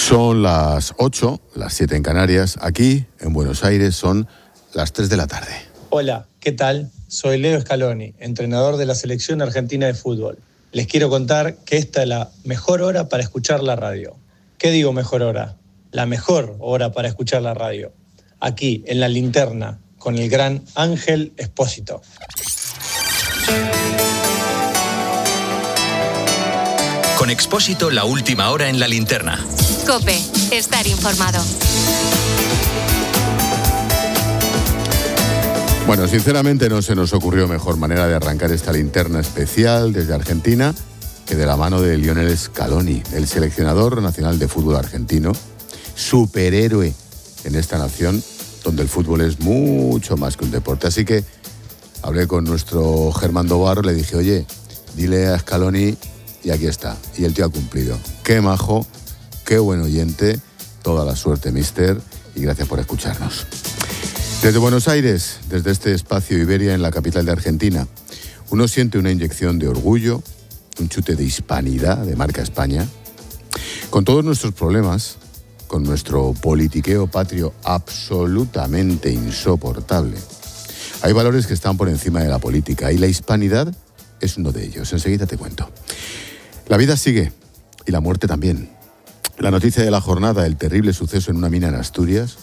Son las 8, las 7 en Canarias. Aquí, en Buenos Aires, son las 3 de la tarde. Hola, ¿qué tal? Soy Leo Scaloni, entrenador de la Selección Argentina de Fútbol. Les quiero contar que esta es la mejor hora para escuchar la radio. ¿Qué digo mejor hora? La mejor hora para escuchar la radio. Aquí, en La Linterna, con el gran Ángel Espósito. Con Expósito, la última hora en La Linterna. COPE, estar informado. Bueno, sinceramente no se nos ocurrió mejor manera de arrancar esta linterna especial desde Argentina que de la mano de Lionel Scaloni, el seleccionador nacional de fútbol argentino, superhéroe en esta nación donde el fútbol es mucho más que un deporte. Así que hablé con nuestro Germán Dobarro, le dije, oye, dile a Scaloni, y aquí está. Y el tío ha cumplido. Qué majo, qué buen oyente, toda la suerte, mister, y gracias por escucharnos. Desde Buenos Aires, desde este espacio Iberia en la capital de Argentina, uno siente una inyección de orgullo, un chute de hispanidad de marca España. Con todos nuestros problemas, con nuestro politiqueo patrio absolutamente insoportable, hay valores que están por encima de la política y la hispanidad es uno de ellos. Enseguida te cuento. La vida sigue y la muerte también. La noticia de la jornada, el terrible suceso en una mina en Asturias,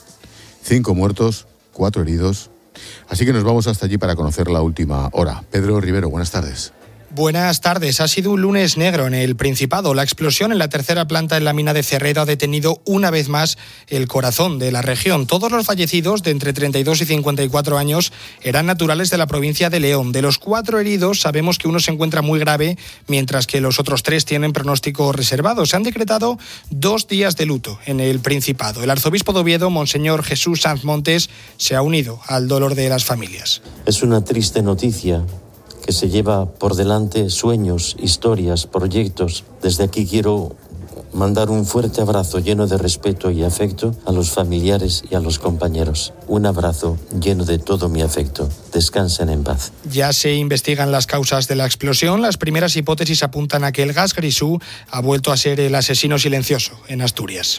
5 muertos, 4 heridos. Así que nos vamos hasta allí para conocer la última hora. Pedro Rivero, buenas tardes. Buenas tardes. Ha sido un lunes negro en el Principado. La explosión en la tercera planta en la mina de Cerredo ha detenido una vez más el corazón de la región. Todos los fallecidos, de entre 32 y 54 años, eran naturales de la provincia de León. De los 4 heridos, sabemos que uno se encuentra muy grave, mientras que los otros 3 tienen pronóstico reservado. Se han decretado 2 días de luto en el Principado. El arzobispo de Oviedo, Monseñor Jesús Sanz Montes, se ha unido al dolor de las familias. Es una triste noticia que se lleva por delante sueños, historias, proyectos. Desde aquí quiero mandar un fuerte abrazo lleno de respeto y afecto a los familiares y a los compañeros. Un abrazo lleno de todo mi afecto. Descansen en paz. Ya se investigan las causas de la explosión. Las primeras hipótesis apuntan a que el gas grisú ha vuelto a ser el asesino silencioso en Asturias.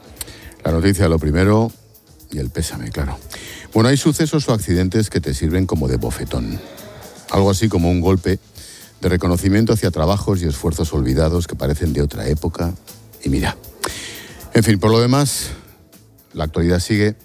La noticia lo primero y el pésame, claro. Bueno, hay sucesos o accidentes que te sirven como de bofetón. Algo así como un golpe de reconocimiento hacia trabajos y esfuerzos olvidados que parecen de otra época. Y mira, en fin, por lo demás, la actualidad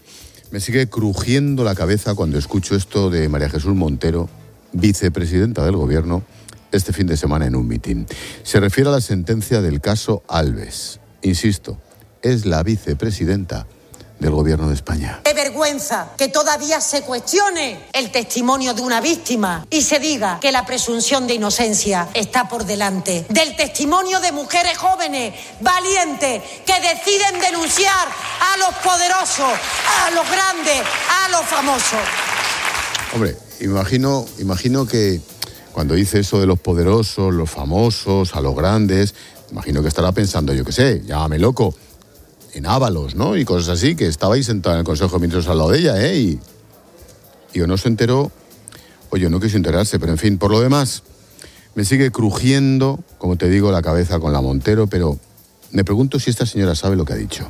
me sigue crujiendo la cabeza cuando escucho esto de María Jesús Montero, vicepresidenta del Gobierno, este fin de semana en un mitin. Se refiere a la sentencia del caso Alves. Insisto, es la vicepresidenta del Gobierno de España. ¡Qué vergüenza que todavía se cuestione el testimonio de una víctima y se diga que la presunción de inocencia está por delante del testimonio de mujeres jóvenes, valientes, que deciden denunciar a los poderosos, a los grandes, a los famosos? Hombre, imagino que cuando dice eso de los poderosos, los famosos, a los grandes, imagino que estará pensando, yo qué sé, llámame loco, en Ábalos, ¿no? Y cosas así, que estabais sentado en el Consejo de Ministros al lado de ella, ¿eh? Y o no se enteró, o yo no quiso enterarse, pero en fin, por lo demás, me sigue crujiendo, como te digo, la cabeza con la Montero, pero me pregunto si esta señora sabe lo que ha dicho.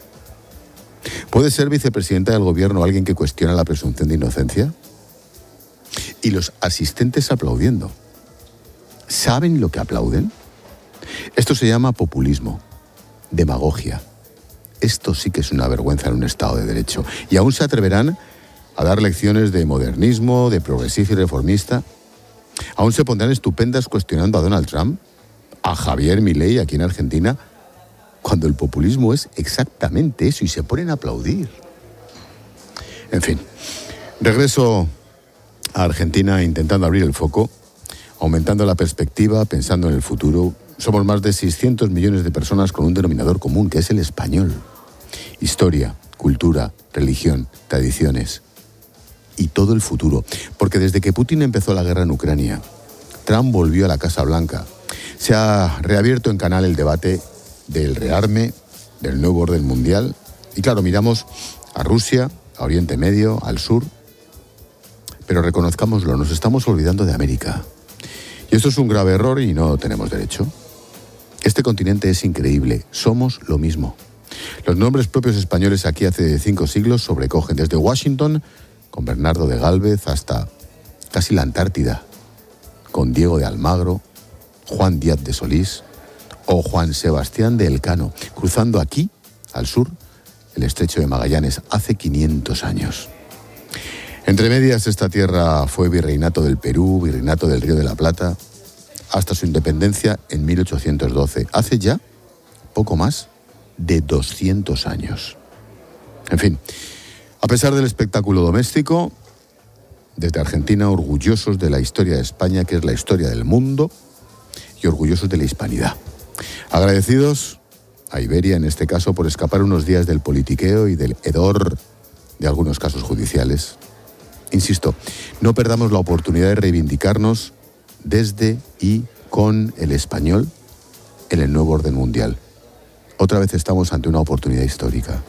¿Puede ser vicepresidenta del Gobierno alguien que cuestiona la presunción de inocencia? Y los asistentes aplaudiendo. ¿Saben lo que aplauden? Esto se llama populismo, demagogia. Esto sí que es una vergüenza en un Estado de Derecho. Y aún se atreverán a dar lecciones de modernismo, de progresista y reformista. Aún se pondrán estupendas cuestionando a Donald Trump, a Javier Milei aquí en Argentina, cuando el populismo es exactamente eso y se ponen a aplaudir. En fin, regreso a Argentina intentando abrir el foco, aumentando la perspectiva, pensando en el futuro. Somos más de 600 millones de personas con un denominador común, que es el español. Historia, cultura, religión, tradiciones y todo el futuro. Porque desde que Putin empezó la guerra en Ucrania, Trump volvió a la Casa Blanca. Se ha reabierto en canal el debate del rearme, del nuevo orden mundial. Y claro, miramos a Rusia, a Oriente Medio, al sur. Pero reconozcámoslo, nos estamos olvidando de América. Y esto es un grave error y no tenemos derecho. Este continente es increíble, somos lo mismo. Los nombres propios españoles aquí hace 5 siglos sobrecogen desde Washington, con Bernardo de Gálvez, hasta casi la Antártida, con Diego de Almagro, Juan Díaz de Solís o Juan Sebastián de Elcano, cruzando aquí, al sur, el estrecho de Magallanes, hace 500 años. Entre medias, esta tierra fue virreinato del Perú, virreinato del Río de la Plata, hasta su independencia en 1812, hace ya poco más de 200 años. En fin, a pesar del espectáculo doméstico, desde Argentina orgullosos de la historia de España, que es la historia del mundo, y orgullosos de la hispanidad. Agradecidos a Iberia, en este caso, por escapar unos días del politiqueo y del hedor de algunos casos judiciales. Insisto, no perdamos la oportunidad de reivindicarnos desde y con el español en el nuevo orden mundial. Otra vez estamos ante una oportunidad histórica.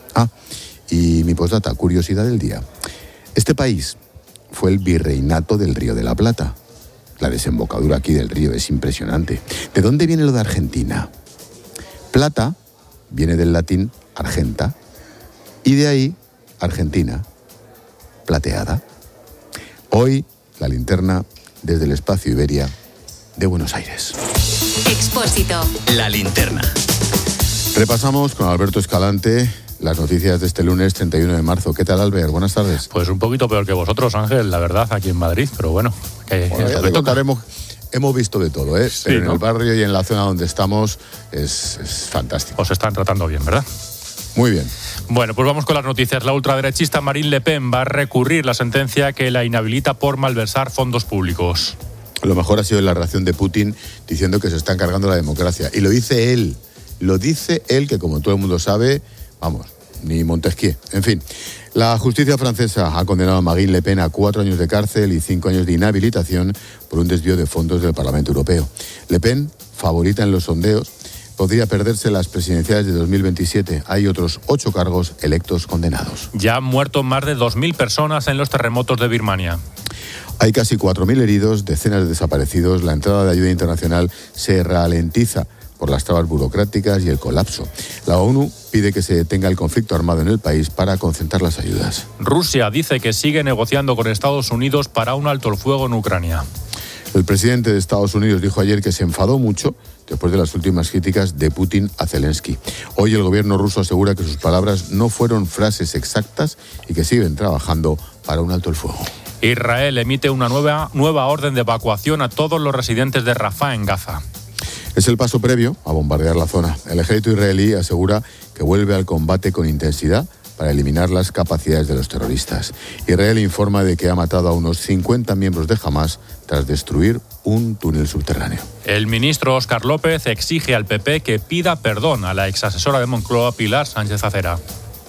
Y mi postdata, curiosidad del día. Este país fue el virreinato del Río de la Plata. La desembocadura aquí del río es impresionante. ¿De dónde viene lo de Argentina? Plata viene del latín argenta y de ahí Argentina, plateada. Hoy la linterna desde el espacio Iberia de Buenos Aires. Expósito. La linterna. Repasamos con Alberto Escalante las noticias de este lunes 31 de marzo. ¿Qué tal, Albert? Buenas tardes. Pues un poquito peor que vosotros, Ángel, la verdad, aquí en Madrid, pero bueno. Ya te contaremos. Hemos visto de todo, ¿eh? Sí, pero ¿no? en el barrio y en la zona donde estamos es fantástico. Os están tratando bien, ¿verdad? Muy bien. Bueno, pues vamos con las noticias. La ultraderechista Marine Le Pen va a recurrir la sentencia que la inhabilita por malversar fondos públicos. Lo mejor ha sido la reacción de Putin diciendo que se está encargando la democracia. Y lo dice él. Lo dice él, que como todo el mundo sabe, vamos, ni Montesquieu. En fin, la justicia francesa ha condenado a Marine Le Pen a 4 años de cárcel y 5 años de inhabilitación por un desvío de fondos del Parlamento Europeo. Le Pen, favorita en los sondeos, podría perderse las presidenciales de 2027. Hay otros 8 cargos electos condenados. Ya han muerto más de 2.000 personas en los terremotos de Birmania. Hay casi 4.000 heridos, decenas de desaparecidos. La entrada de ayuda internacional se ralentiza por las trabas burocráticas y el colapso. La ONU pide que se detenga el conflicto armado en el país para concentrar las ayudas. Rusia dice que sigue negociando con Estados Unidos para un alto el fuego en Ucrania. El presidente de Estados Unidos dijo ayer que se enfadó mucho después de las últimas críticas de Putin a Zelensky. Hoy el gobierno ruso asegura que sus palabras no fueron frases exactas y que siguen trabajando para un alto el fuego. Israel emite una nueva orden de evacuación a todos los residentes de Rafah en Gaza. Es el paso previo a bombardear la zona. El ejército israelí asegura que vuelve al combate con intensidad para eliminar las capacidades de los terroristas. Israel informa de que ha matado a unos 50 miembros de Hamás tras destruir un túnel subterráneo. El ministro Óscar López exige al PP que pida perdón a la exasesora de Moncloa, Pilar Sánchez Acera.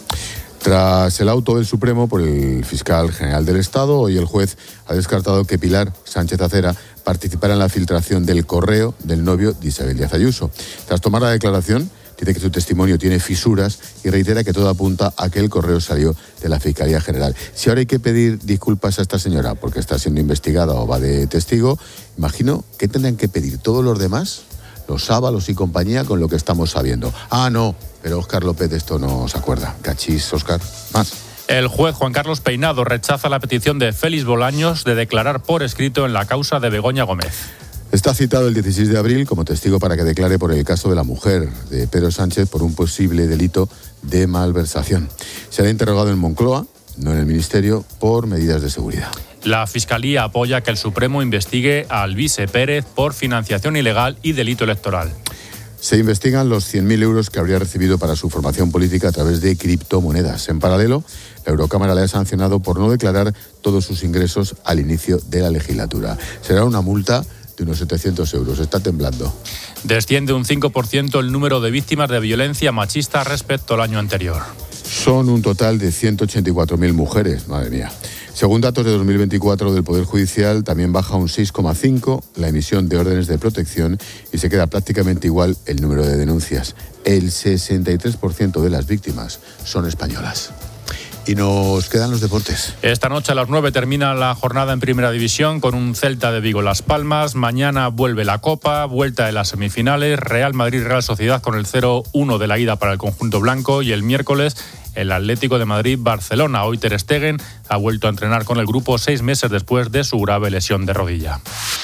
Tras el auto del Supremo por el fiscal general del Estado, hoy el juez ha descartado que Pilar Sánchez Acera participara en la filtración del correo del novio de Isabel Díaz Ayuso. Tras tomar la declaración, dice que su testimonio tiene fisuras y reitera que todo apunta a que el correo salió de la Fiscalía General. Si ahora hay que pedir disculpas a esta señora porque está siendo investigada o va de testigo, imagino que tendrán que pedir todos los demás, los Ábalos y compañía, con lo que estamos sabiendo. No, pero Óscar López de esto no se acuerda. Cachis, Óscar, más. El juez Juan Carlos Peinado rechaza la petición de Félix Bolaños de declarar por escrito en la causa de Begoña Gómez. Está citado el 16 de abril como testigo para que declare por el caso de la mujer de Pedro Sánchez por un posible delito de malversación. Será interrogado en Moncloa, no en el Ministerio, por medidas de seguridad. La Fiscalía apoya que el Supremo investigue a Alvise Pérez por financiación ilegal y delito electoral. Se investigan los 100.000 euros que habría recibido para su formación política a través de criptomonedas. En paralelo, la Eurocámara le ha sancionado por no declarar todos sus ingresos al inicio de la legislatura. Será una multa de unos 700 euros. Está temblando. Desciende un 5% el número de víctimas de violencia machista respecto al año anterior. Son un total de 184.000 mujeres, madre mía. Según datos de 2024 del Poder Judicial, también baja un 6,5% la emisión de órdenes de protección y se queda prácticamente igual el número de denuncias. El 63% de las víctimas son españolas. Y nos quedan los deportes. Esta noche a las 9 termina la jornada en Primera División con un Celta de Vigo Las Palmas. Mañana vuelve la Copa, vuelta de las semifinales, Real Madrid-Real Sociedad con el 0-1 de la ida para el conjunto blanco, y el miércoles el Atlético de Madrid-Barcelona. Hoy Ter Stegen ha vuelto a entrenar con el grupo 6 meses después de su grave lesión de rodilla.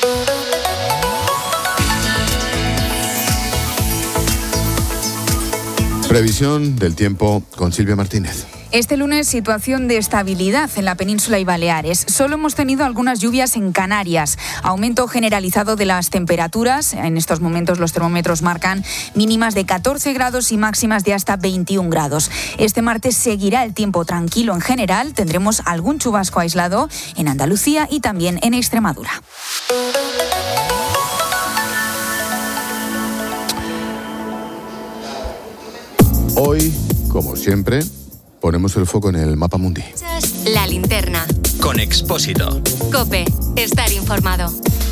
Previsión del tiempo con Silvia Martínez. Este lunes, situación de estabilidad en la península y Baleares. Solo hemos tenido algunas lluvias en Canarias. Aumento generalizado de las temperaturas. En estos momentos los termómetros marcan mínimas de 14 grados y máximas de hasta 21 grados. Este martes seguirá el tiempo tranquilo en general. Tendremos algún chubasco aislado en Andalucía y también en Extremadura. Hoy, como siempre, ponemos el foco en el mapa mundi. La linterna. Con Expósito. COPE. Estar informado.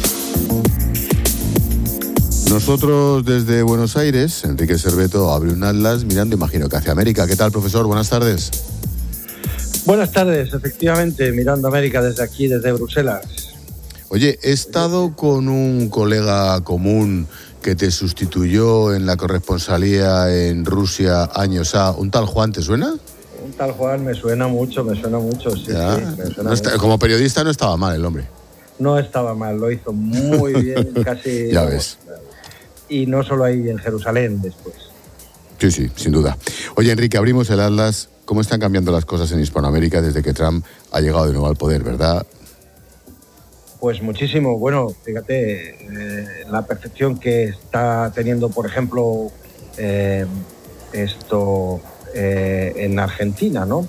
Nosotros desde Buenos Aires, Enrique Cerveto abre un atlas mirando, imagino que hacia América. ¿Qué tal, profesor? Buenas tardes. Buenas tardes, efectivamente, mirando América desde aquí, desde Bruselas. Oye, he estado con un colega común que te sustituyó en la corresponsalía en Rusia años A, un tal Juan, ¿te suena? Un tal Juan me suena mucho, sí, ya. Sí, me suena no está, mucho. Como periodista no estaba mal el hombre. No estaba mal, lo hizo muy bien, casi... Ya ves. Y no solo ahí en Jerusalén después. Sí, sin duda. Oye, Enrique, abrimos el atlas. ¿Cómo están cambiando las cosas en Hispanoamérica desde que Trump ha llegado de nuevo al poder, verdad? Pues muchísimo. Bueno, fíjate, la percepción que está teniendo, por ejemplo, en Argentina, ¿no?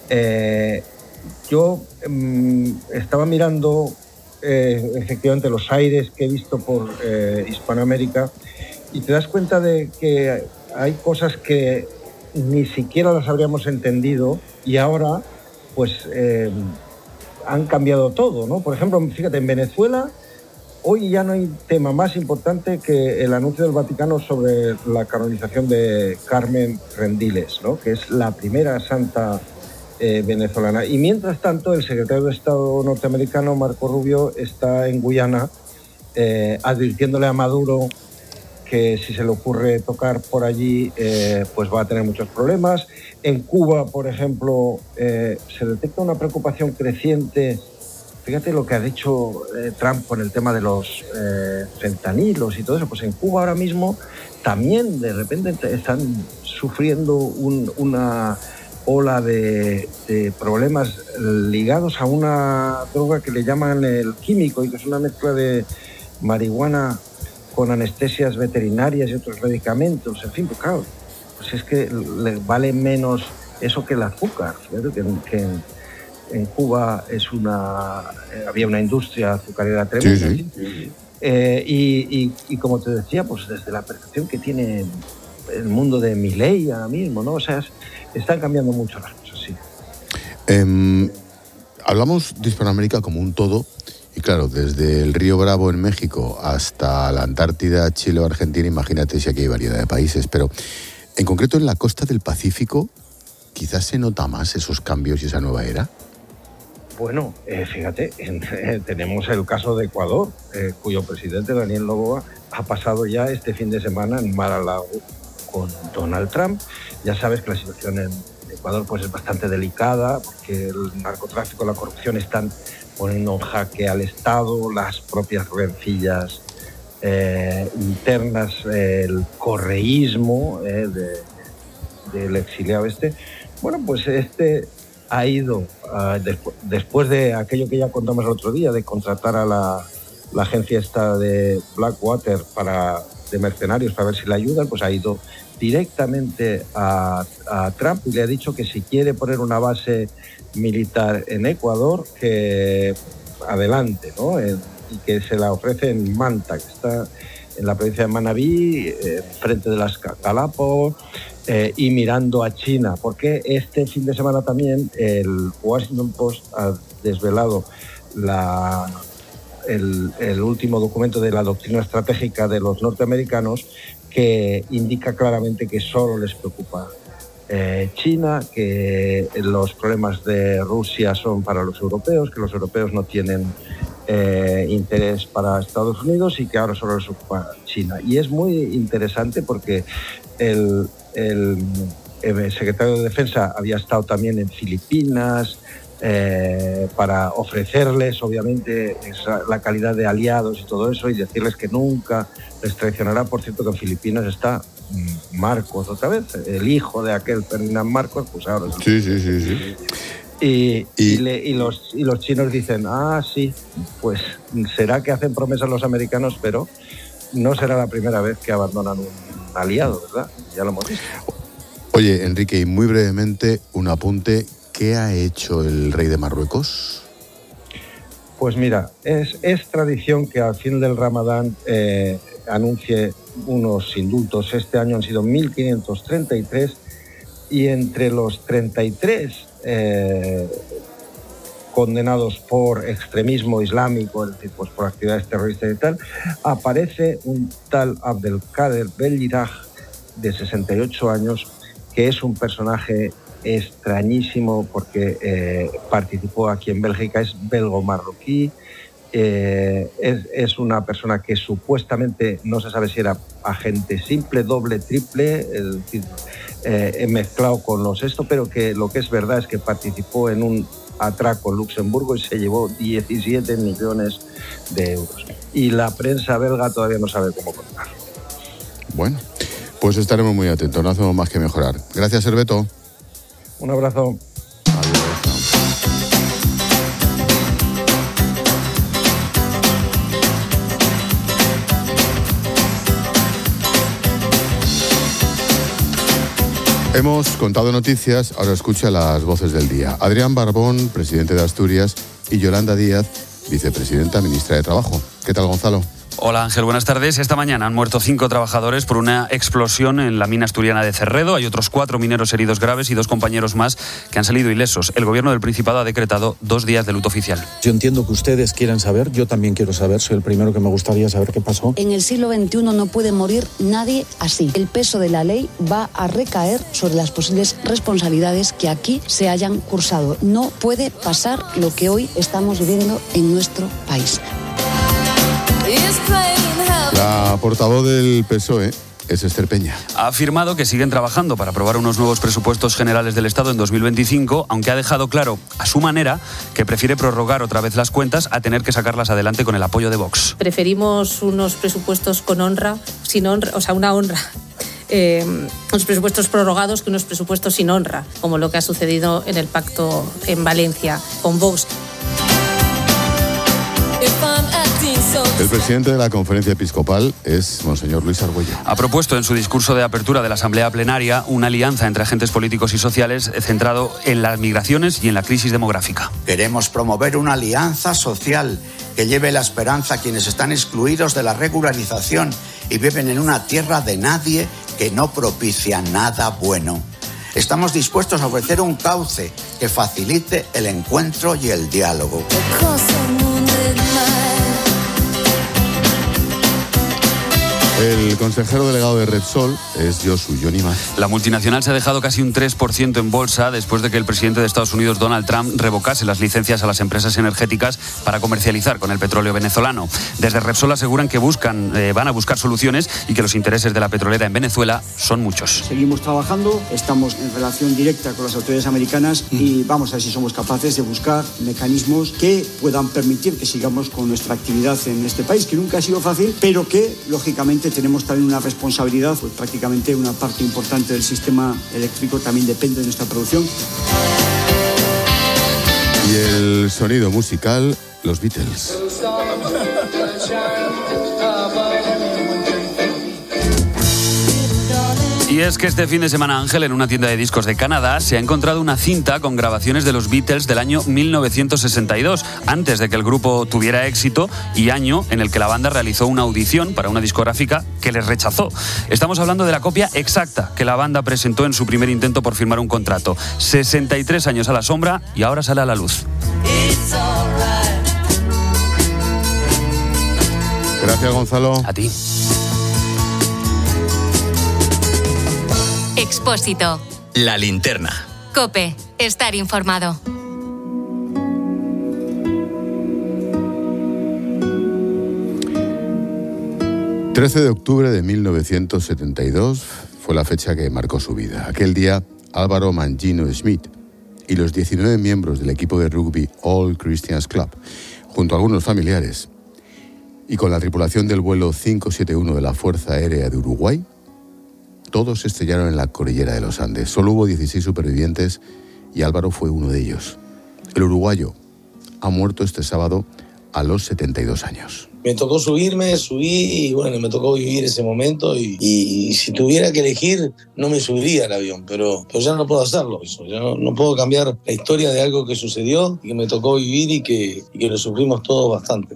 Yo estaba mirando efectivamente los aires que he visto por Hispanoamérica y te das cuenta de que hay cosas que ni siquiera las habríamos entendido y ahora, pues... han cambiado todo, ¿no? Por ejemplo, fíjate, en Venezuela hoy ya no hay tema más importante que el anuncio del Vaticano sobre la canonización de Carmen Rendiles, ¿no? Que es la primera santa venezolana. Y mientras tanto, el secretario de Estado norteamericano, Marco Rubio, está en Guyana advirtiéndole a Maduro que si se le ocurre tocar por allí, pues va a tener muchos problemas. En Cuba, por ejemplo, se detecta una preocupación creciente. Fíjate lo que ha dicho Trump con el tema de los fentanilos y todo eso. Pues en Cuba ahora mismo también de repente están sufriendo una ola de problemas ligados a una droga que le llaman el químico y que es una mezcla de marihuana con anestesias veterinarias y otros medicamentos, en fin, pues claro, pues es que le vale menos eso que el azúcar. Fíjate que en Cuba había una industria azucarera tremenda. Sí. Y como te decía, pues desde la percepción que tiene el mundo de Milei ahora mismo, ¿no? O sea, están cambiando mucho las cosas, sí. Hablamos de Hispanoamérica como un todo. Y claro, desde el Río Bravo en México hasta la Antártida, Chile o Argentina, imagínate si aquí hay variedad de países. Pero en concreto en la costa del Pacífico, quizás se nota más esos cambios y esa nueva era. Bueno, fíjate, tenemos el caso de Ecuador, cuyo presidente, Daniel Noboa, ha pasado ya este fin de semana en Mar-a-Lago con Donald Trump. Ya sabes que la situación en Ecuador pues, es bastante delicada, porque el narcotráfico, la corrupción están poniendo en jaque al Estado, las propias rencillas internas, el correísmo del exiliado este. Bueno, pues ha ido, después de aquello que ya contamos el otro día, de contratar a la agencia esta de Blackwater de mercenarios para ver si le ayudan, pues ha ido directamente a Trump y le ha dicho que si quiere poner una base militar en Ecuador, que adelante, ¿no? Y que se la ofrece en Manta, que está en la provincia de Manabí, frente de las Galápagos, y mirando a China, porque este fin de semana también el Washington Post ha desvelado el último documento de la doctrina estratégica de los norteamericanos, que indica claramente que solo les preocupa China, que los problemas de Rusia son para los europeos, que los europeos no tienen interés para Estados Unidos y que ahora solo les ocupa China. Y es muy interesante porque el secretario de Defensa había estado también en Filipinas para ofrecerles, obviamente, la calidad de aliados y todo eso, y decirles que nunca les traicionará. Por cierto, que en Filipinas está Marcos otra vez, el hijo de aquel Ferdinand Marcos, pues ahora sí. Y los chinos dicen, sí, pues será que hacen promesas los americanos, pero no será la primera vez que abandonan un aliado, ¿verdad? Ya lo hemos visto. Oye, Enrique, y muy brevemente un apunte. ¿Qué ha hecho el rey de Marruecos? Pues mira, es tradición que al fin del Ramadán anuncie unos indultos. Este año han sido 1.533 y entre los 33 condenados por extremismo islámico, es decir, pues por actividades terroristas y tal, aparece un tal Abdelkader Beliraj, de 68 años, que es un personaje extrañísimo porque participó aquí en Bélgica, es belgo-marroquí, es una persona que supuestamente no se sabe si era agente simple, doble, triple, mezclado con pero que lo que es verdad es que participó en un atraco en Luxemburgo y se llevó 17 millones de euros. Y la prensa belga todavía no sabe cómo contarlo. Bueno, pues estaremos muy atentos, no hacemos más que mejorar. Gracias, Herbeto. Un abrazo. Adiós. Hemos contado noticias, ahora escucha las voces del día. Adrián Barbón, presidente de Asturias, y Yolanda Díaz, vicepresidenta, ministra de Trabajo. ¿Qué tal, Gonzalo? Hola Ángel, buenas tardes. Esta mañana han muerto 5 trabajadores por una explosión en la mina asturiana de Cerredo. Hay otros 4 mineros heridos graves y 2 compañeros más que han salido ilesos. El gobierno del Principado ha decretado 2 días de luto oficial. Yo entiendo que ustedes quieran saber, yo también quiero saber, soy el primero que me gustaría saber qué pasó. En el siglo XXI no puede morir nadie así. El peso de la ley va a recaer sobre las posibles responsabilidades que aquí se hayan cursado. No puede pasar lo que hoy estamos viviendo en nuestro país. La portavoz del PSOE es Esther Peña. Ha afirmado que siguen trabajando para aprobar unos nuevos presupuestos generales del Estado en 2025, aunque ha dejado claro, a su manera, que prefiere prorrogar otra vez las cuentas a tener que sacarlas adelante con el apoyo de Vox. Preferimos unos presupuestos con honra, sin honra, o sea, una honra. Unos presupuestos prorrogados que unos presupuestos sin honra, como lo que ha sucedido en el pacto en Valencia con Vox. El presidente de la Conferencia Episcopal es Monseñor Luis Argüello. Ha propuesto en su discurso de apertura de la Asamblea Plenaria una alianza entre agentes políticos y sociales centrado en las migraciones y en la crisis demográfica. Queremos promover una alianza social que lleve la esperanza a quienes están excluidos de la regularización y viven en una tierra de nadie que no propicia nada bueno. Estamos dispuestos a ofrecer un cauce que facilite el encuentro y el diálogo. El consejero delegado de Repsol es Johnny Mas. La multinacional se ha dejado casi un 3% en bolsa después de que el presidente de Estados Unidos, Donald Trump, revocase las licencias a las empresas energéticas para comercializar con el petróleo venezolano. Desde Repsol aseguran que van a buscar soluciones y que los intereses de la petrolera en Venezuela son muchos. Seguimos trabajando, estamos en relación directa con las autoridades americanas y vamos a ver si somos capaces de buscar mecanismos que puedan permitir que sigamos con nuestra actividad en este país, que nunca ha sido fácil, pero que, lógicamente, tenemos también una responsabilidad, pues prácticamente una parte importante del sistema eléctrico también depende de nuestra producción. Y el sonido musical, los Beatles. Y es que este fin de semana, Ángel, en una tienda de discos de Canadá se ha encontrado una cinta con grabaciones de los Beatles del año 1962, antes de que el grupo tuviera éxito y año en el que la banda realizó una audición para una discográfica que les rechazó. Estamos hablando de la copia exacta que la banda presentó en su primer intento por firmar un contrato. 63 años a la sombra y ahora sale a la luz. Gracias, Gonzalo. A ti. Expósito. La Linterna. COPE. Estar informado. El 13 de octubre de 1972 fue la fecha que marcó su vida. Aquel día, Álvaro Mangino Schmidt y los 19 miembros del equipo de rugby All Christians Club, junto a algunos familiares, y con la tripulación del vuelo 571 de la Fuerza Aérea de Uruguay, todos se estrellaron en la cordillera de los Andes. Solo hubo 16 supervivientes y Álvaro fue uno de ellos. El uruguayo ha muerto este sábado a los 72 años. Me tocó subí y bueno, me tocó vivir ese momento y si tuviera que elegir no me subiría al avión, pero ya no puedo hacerlo. Ya no puedo cambiar la historia de algo que sucedió y que me tocó vivir y que lo sufrimos todos bastante.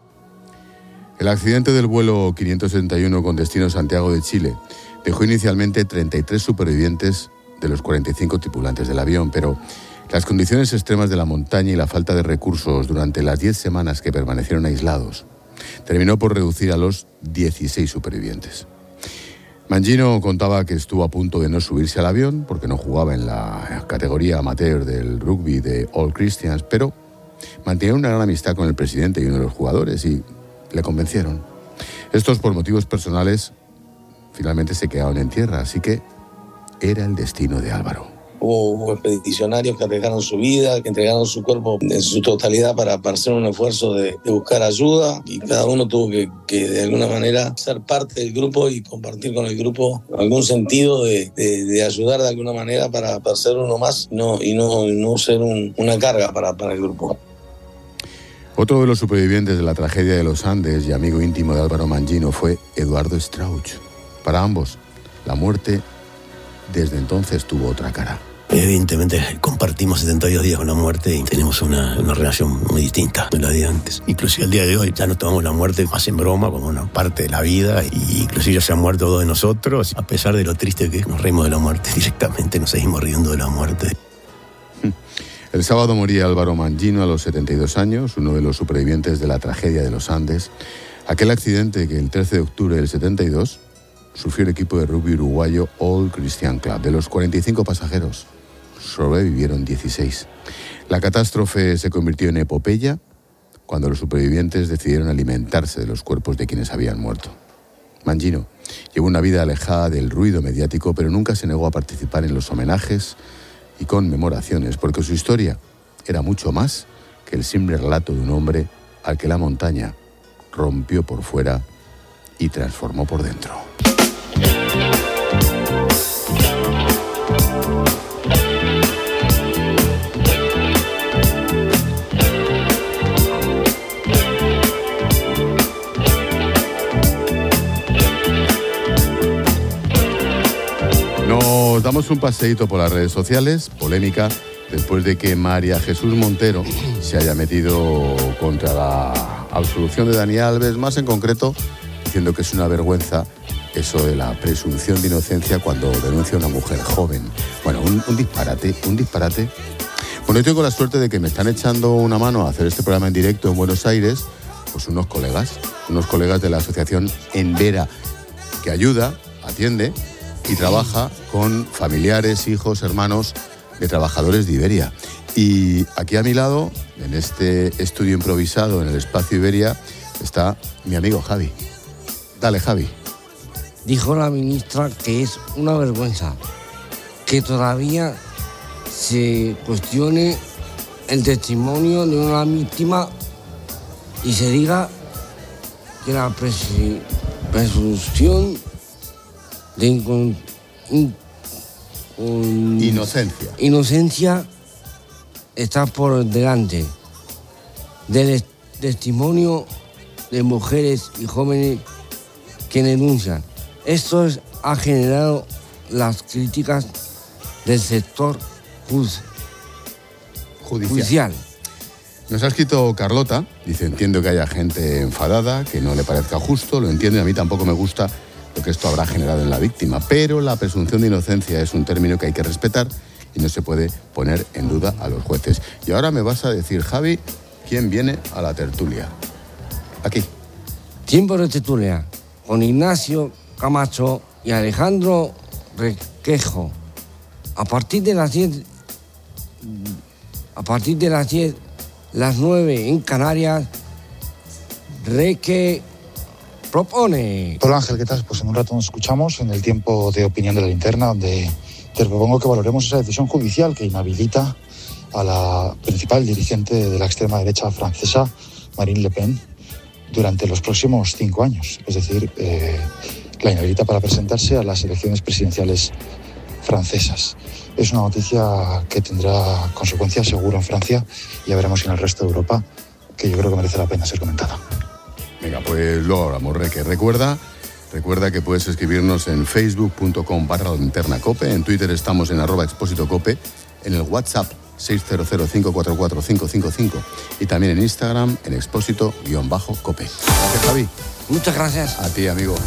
El accidente del vuelo 571 con destino Santiago de Chile dejó inicialmente 33 supervivientes de los 45 tripulantes del avión, pero las condiciones extremas de la montaña y la falta de recursos durante las 10 semanas que permanecieron aislados terminó por reducir a los 16 supervivientes. Mangino contaba que estuvo a punto de no subirse al avión porque no jugaba en la categoría amateur del rugby de All Christians, pero mantenía una gran amistad con el presidente y uno de los jugadores y le convencieron. Estos, por motivos personales, finalmente se quedaron en tierra, así que era el destino de Álvaro. Hubo expedicionarios que arriesgaron su vida, que entregaron su cuerpo en su totalidad para hacer un esfuerzo de buscar ayuda, y cada uno tuvo que de alguna manera ser parte del grupo y compartir con el grupo algún sentido de ayudar de alguna manera para ser uno más y no ser una carga para el grupo. Otro de los supervivientes de la tragedia de los Andes y amigo íntimo de Álvaro Mangino fue Eduardo Strauch. Para ambos, la muerte desde entonces tuvo otra cara. Evidentemente compartimos 72 días con la muerte y tenemos una relación muy distinta de la de antes. Inclusive el día de hoy ya no tomamos la muerte más en broma, como una parte de la vida, y inclusive ya se han muerto dos de nosotros. A pesar de lo triste que nos reímos de la muerte, directamente nos seguimos riendo de la muerte. El sábado moría Álvaro Mangino a los 72 años, uno de los supervivientes de la tragedia de los Andes. Aquel accidente que el 13 de octubre del 72 sufrió el equipo de rugby uruguayo All Christian Club. De los 45 pasajeros, sobrevivieron 16. La catástrofe se convirtió en epopeya cuando los supervivientes decidieron alimentarse de los cuerpos de quienes habían muerto. Mangino llevó una vida alejada del ruido mediático, pero nunca se negó a participar en los homenajes y conmemoraciones, porque su historia era mucho más que el simple relato de un hombre al que la montaña rompió por fuera y transformó por dentro. Nos damos un paseíto por las redes sociales, polémica, después de que María Jesús Montero se haya metido contra la absolución de Dani Alves, más en concreto diciendo que es una vergüenza eso de la presunción de inocencia cuando denuncia a una mujer joven. Bueno, un disparate. Bueno, yo tengo la suerte de que me están echando una mano a hacer este programa en directo en Buenos Aires, pues unos colegas de la asociación Envera, que ayuda, atiende y trabaja con familiares, hijos, hermanos de trabajadores de Iberia. Y aquí a mi lado, en este estudio improvisado en el espacio Iberia, está mi amigo Javi. Dale, Javi. Dijo la ministra que es una vergüenza que todavía se cuestione el testimonio de una víctima y se diga que la presunción de inocencia está por delante del testimonio de mujeres y jóvenes que denuncian. Esto ha generado las críticas del sector judicial. Nos ha escrito Carlota, dice: entiendo que haya gente enfadada, que no le parezca justo, lo entiendo y a mí tampoco me gusta lo que esto habrá generado en la víctima, pero la presunción de inocencia es un término que hay que respetar y no se puede poner en duda a los jueces. Y ahora me vas a decir, Javi, ¿quién viene a la tertulia? Aquí. Tiempo de tertulia con Ignacio Camacho y Alejandro Requejo. A partir de las 10, las 9 en Canarias, Reque propone. Hola Ángel, ¿qué tal? Pues en un rato nos escuchamos en el tiempo de opinión de la linterna, donde te propongo que valoremos esa decisión judicial que inhabilita a la principal dirigente de la extrema derecha francesa, Marine Le Pen, durante los próximos 5 años. Es decir, la inhabilita para presentarse a las elecciones presidenciales francesas. Es una noticia que tendrá consecuencias seguro en Francia y ya veremos si en el resto de Europa, que yo creo que merece la pena ser comentada. Venga, pues luego hablamos, Reque. Recuerda que puedes escribirnos en facebook.com/linternacope, en Twitter estamos en @expósitocope, en el WhatsApp 600-544-555 y también en Instagram en expósito_cope. Gracias, Javi. Muchas gracias. A ti, amigo.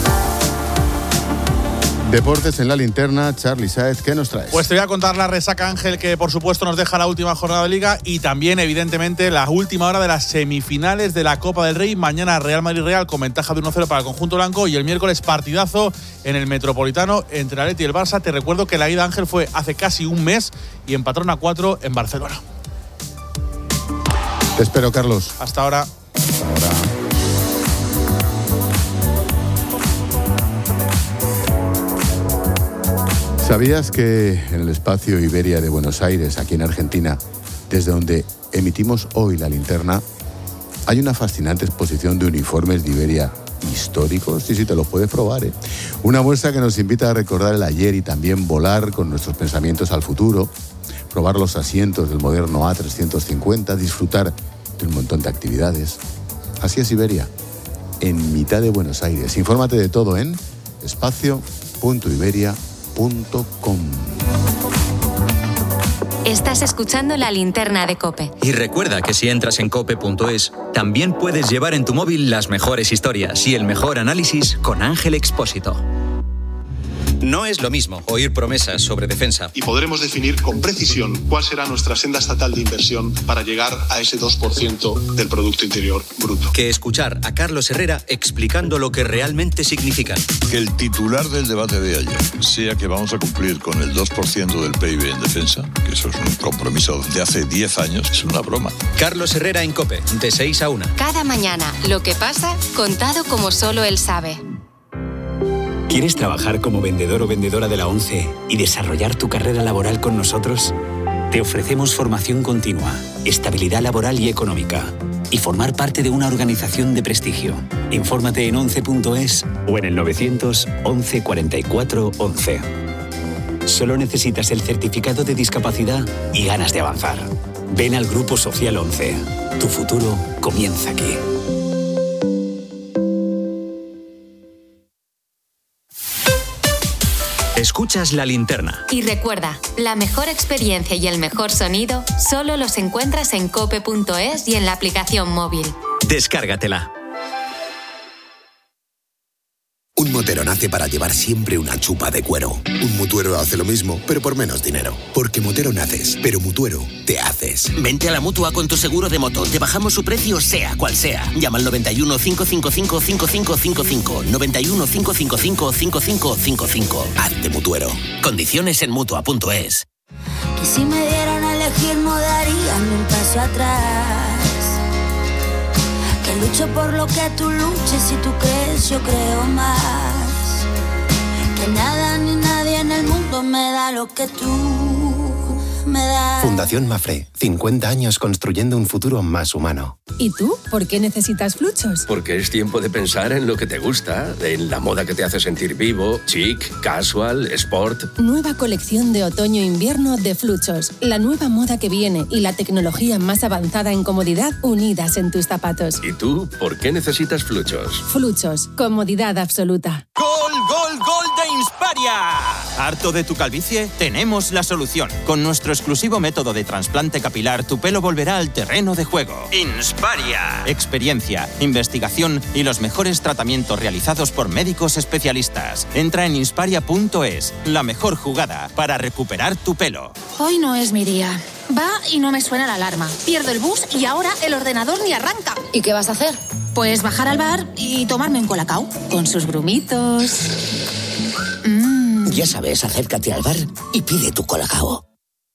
Deportes en la linterna, Charly Sáez, ¿qué nos traes? Pues te voy a contar la resaca, Ángel, que por supuesto nos deja la última jornada de Liga y también, evidentemente, la última hora de las semifinales de la Copa del Rey. Mañana Real Madrid-Real con ventaja de 1-0 para el conjunto blanco y el miércoles partidazo en el Metropolitano entre el Atleti y el Barça. Te recuerdo que la ida, Ángel, fue hace casi un mes y empataron a 4 en Barcelona. Te espero, Carlos. Hasta ahora. Hasta ahora. ¿Sabías que en el espacio Iberia de Buenos Aires, aquí en Argentina, desde donde emitimos hoy la linterna, hay una fascinante exposición de uniformes de Iberia históricos? Sí, te los puedes probar, ¿eh? Una muestra que nos invita a recordar el ayer y también volar con nuestros pensamientos al futuro, probar los asientos del moderno A350, disfrutar de un montón de actividades. Así es Iberia, en mitad de Buenos Aires. Infórmate de todo en espacio.iberia.com. Estás escuchando la linterna de COPE. Y recuerda que si entras en cope.es, también puedes llevar en tu móvil las mejores historias y el mejor análisis con Ángel Expósito. No es lo mismo oír promesas sobre defensa. Y podremos definir con precisión cuál será nuestra senda estatal de inversión para llegar a ese 2% del Producto Interior Bruto. Que escuchar a Carlos Herrera explicando lo que realmente significan. Que el titular del debate de ayer sea que vamos a cumplir con el 2% del PIB en defensa, que eso es un compromiso de hace 10 años, es una broma. Carlos Herrera en COPE, de 6 a 1. Cada mañana, lo que pasa, contado como solo él sabe. ¿Quieres trabajar como vendedor o vendedora de la ONCE y desarrollar tu carrera laboral con nosotros? Te ofrecemos formación continua, estabilidad laboral y económica y formar parte de una organización de prestigio. Infórmate en 11.es o en el 900 11 44 11. Solo necesitas el certificado de discapacidad y ganas de avanzar. Ven al Grupo Social 11. Tu futuro comienza aquí. Escuchas la linterna. Y recuerda, la mejor experiencia y el mejor sonido solo los encuentras en cope.es y en la aplicación móvil. Descárgatela. Un motero nace para llevar siempre una chupa de cuero. Un mutuero hace lo mismo, pero por menos dinero. Porque motero naces, pero mutuero te haces. Vente a la Mutua con tu seguro de moto. Te bajamos su precio sea cual sea. Llama al 91 555 5555. 91 555 5555. Hazte mutuero. Condiciones en Mutua.es. Que si me dieran a elegir no daría ni un paso atrás. Que lucho por lo que tú luches, si tú crees yo creo más. Que nada ni nadie en el mundo me da lo que tú me das. Fundación Mafre, 50 años construyendo un futuro más humano. ¿Y tú? ¿Por qué necesitas Fluchos? Porque es tiempo de pensar en lo que te gusta, en la moda que te hace sentir vivo, chic, casual, sport. Nueva colección de otoño-invierno de Fluchos. La nueva moda que viene y la tecnología más avanzada en comodidad unidas en tus zapatos. ¿Y tú? ¿Por qué necesitas Fluchos? Fluchos. Comodidad absoluta. ¡Gol, gol, gol de Insparia! ¿Harto de tu calvicie? Tenemos la solución. Con nuestro exclusivo método de trasplante capilar, tu pelo volverá al terreno de juego. Insparia. Experiencia, investigación y los mejores tratamientos realizados por médicos especialistas. Entra en insparia.es, la mejor jugada para recuperar tu pelo. Hoy no es mi día. Va y no me suena la alarma. Pierdo el bus y ahora el ordenador ni arranca. ¿Y qué vas a hacer? Pues bajar al bar y tomarme un colacao con sus grumitos. Ya sabes, acércate al bar y pide tu Colacao.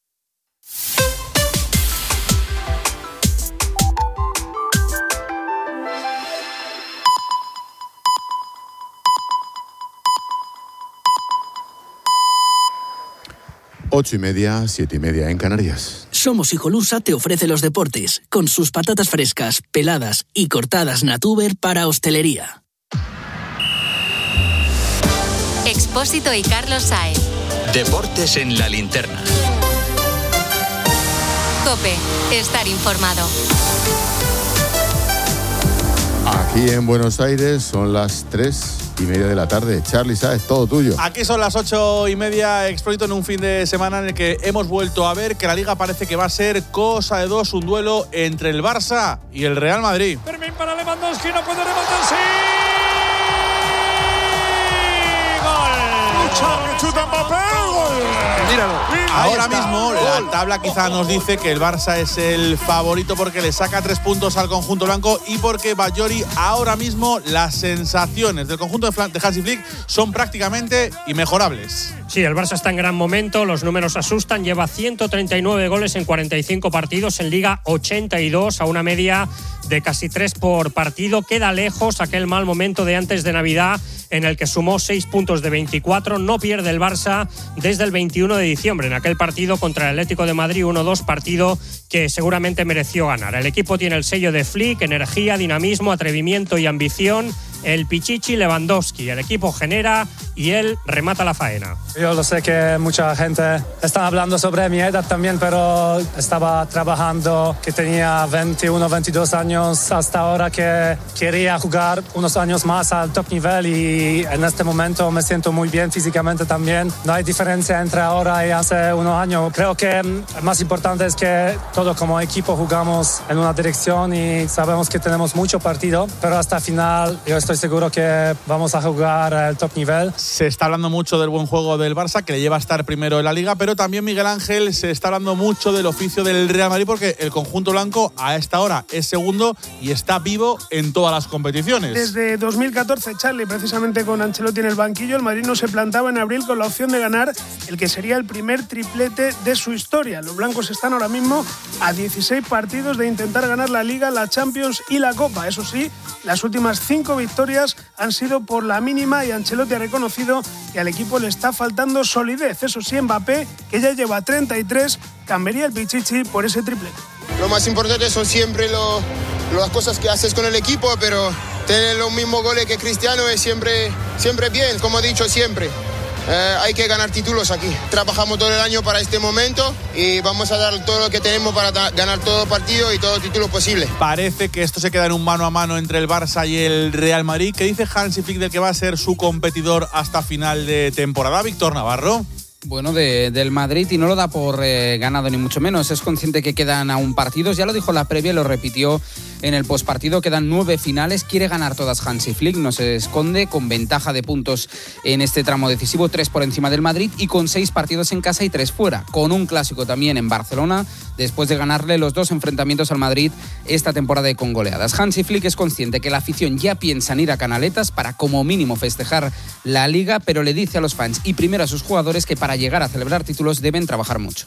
Ocho y media, 7:30 en Canarias. Somos Hijolusa te ofrece los deportes, con sus patatas frescas, peladas y cortadas Natuber para hostelería. Expósito y Carlos Saez. Deportes en la linterna. COPE. Estar informado. Aquí en Buenos Aires son las 3:30 de la tarde. Charly Sáez, todo tuyo. Aquí son las 8:30, Expósito, en un fin de semana en el que hemos vuelto a ver que la Liga parece que va a ser cosa de dos, un duelo entre el Barça y el Real Madrid. Fermín para Lewandowski, no puede rematar, sí. Míralo. Ahora mismo la tabla quizá nos dice que el Barça es el favorito porque le saca 3 puntos al conjunto blanco y porque Batllori ahora mismo las sensaciones del conjunto de Hansi Flick son prácticamente inmejorables. Sí, el Barça está en gran momento, los números asustan, lleva 139 goles en 45 partidos, en Liga 82, a una media de casi 3 por partido. Queda lejos aquel mal momento de antes de Navidad en el que sumó 6 puntos de 24. No pierde el Barça desde el 21 de diciembre, en aquel partido contra el Atlético de Madrid, 1-2, partido que seguramente mereció ganar. El equipo tiene el sello de Flick, energía, dinamismo, atrevimiento y ambición. El Pichichi Lewandowski, el equipo genera y él remata la faena. Yo lo sé que mucha gente está hablando sobre mi edad también, pero estaba trabajando, que tenía 21, 22 años hasta ahora, que quería jugar unos años más al top nivel y en este momento me siento muy bien físicamente también. No hay diferencia entre ahora y hace unos años. Creo que lo más importante es que todos como equipo jugamos en una dirección y sabemos que tenemos mucho partido, pero hasta el final yo estoy seguro que vamos a jugar al top nivel. Se está hablando mucho del buen juego del Barça, que le lleva a estar primero en la Liga, pero también, Miguel Ángel, se está hablando mucho del oficio del Real Madrid porque el conjunto blanco a esta hora es segundo y está vivo en todas las competiciones. Desde 2014, Charly, precisamente con Ancelotti en el banquillo, el Madrid no se plantaba en abril con la opción de ganar el que sería el primer triplete de su historia. Los blancos están ahora mismo a 16 partidos de intentar ganar la Liga, la Champions y la Copa. Eso sí, las últimas 5 victorias han sido por la mínima y Ancelotti ha reconocido que al equipo le está faltando solidez. Eso sí, Mbappé, que ya lleva 33, cambiaría el Pichichi por ese triplete. Lo más importante son siempre las cosas que haces con el equipo, pero tener los mismos goles que Cristiano es siempre bien, como he dicho siempre. Hay que ganar títulos aquí. Trabajamos todo el año para este momento y vamos a dar todo lo que tenemos para ganar todo partido y todo título posible. Parece que esto se queda en un mano a mano entre el Barça y el Real Madrid. ¿Qué dice Hansi Flick del que va a ser su competidor hasta final de temporada? Víctor Navarro. Bueno, del Madrid, y no lo da por ganado ni mucho menos. Es consciente que quedan aún partidos. Ya lo dijo en la previa y lo repitió en el postpartido. Quedan 9 finales. Quiere ganar todas Hansi Flick. No se esconde, con ventaja de puntos en este tramo decisivo. 3 por encima del Madrid y con 6 partidos en casa y 3 fuera. Con un clásico también en Barcelona, después de ganarle los 2 enfrentamientos al Madrid esta temporada con goleadas. Hansi Flick es consciente que la afición ya piensa en ir a Canaletas para como mínimo festejar la Liga, pero le dice a los fans y primero a sus jugadores que para llegar a celebrar títulos deben trabajar mucho.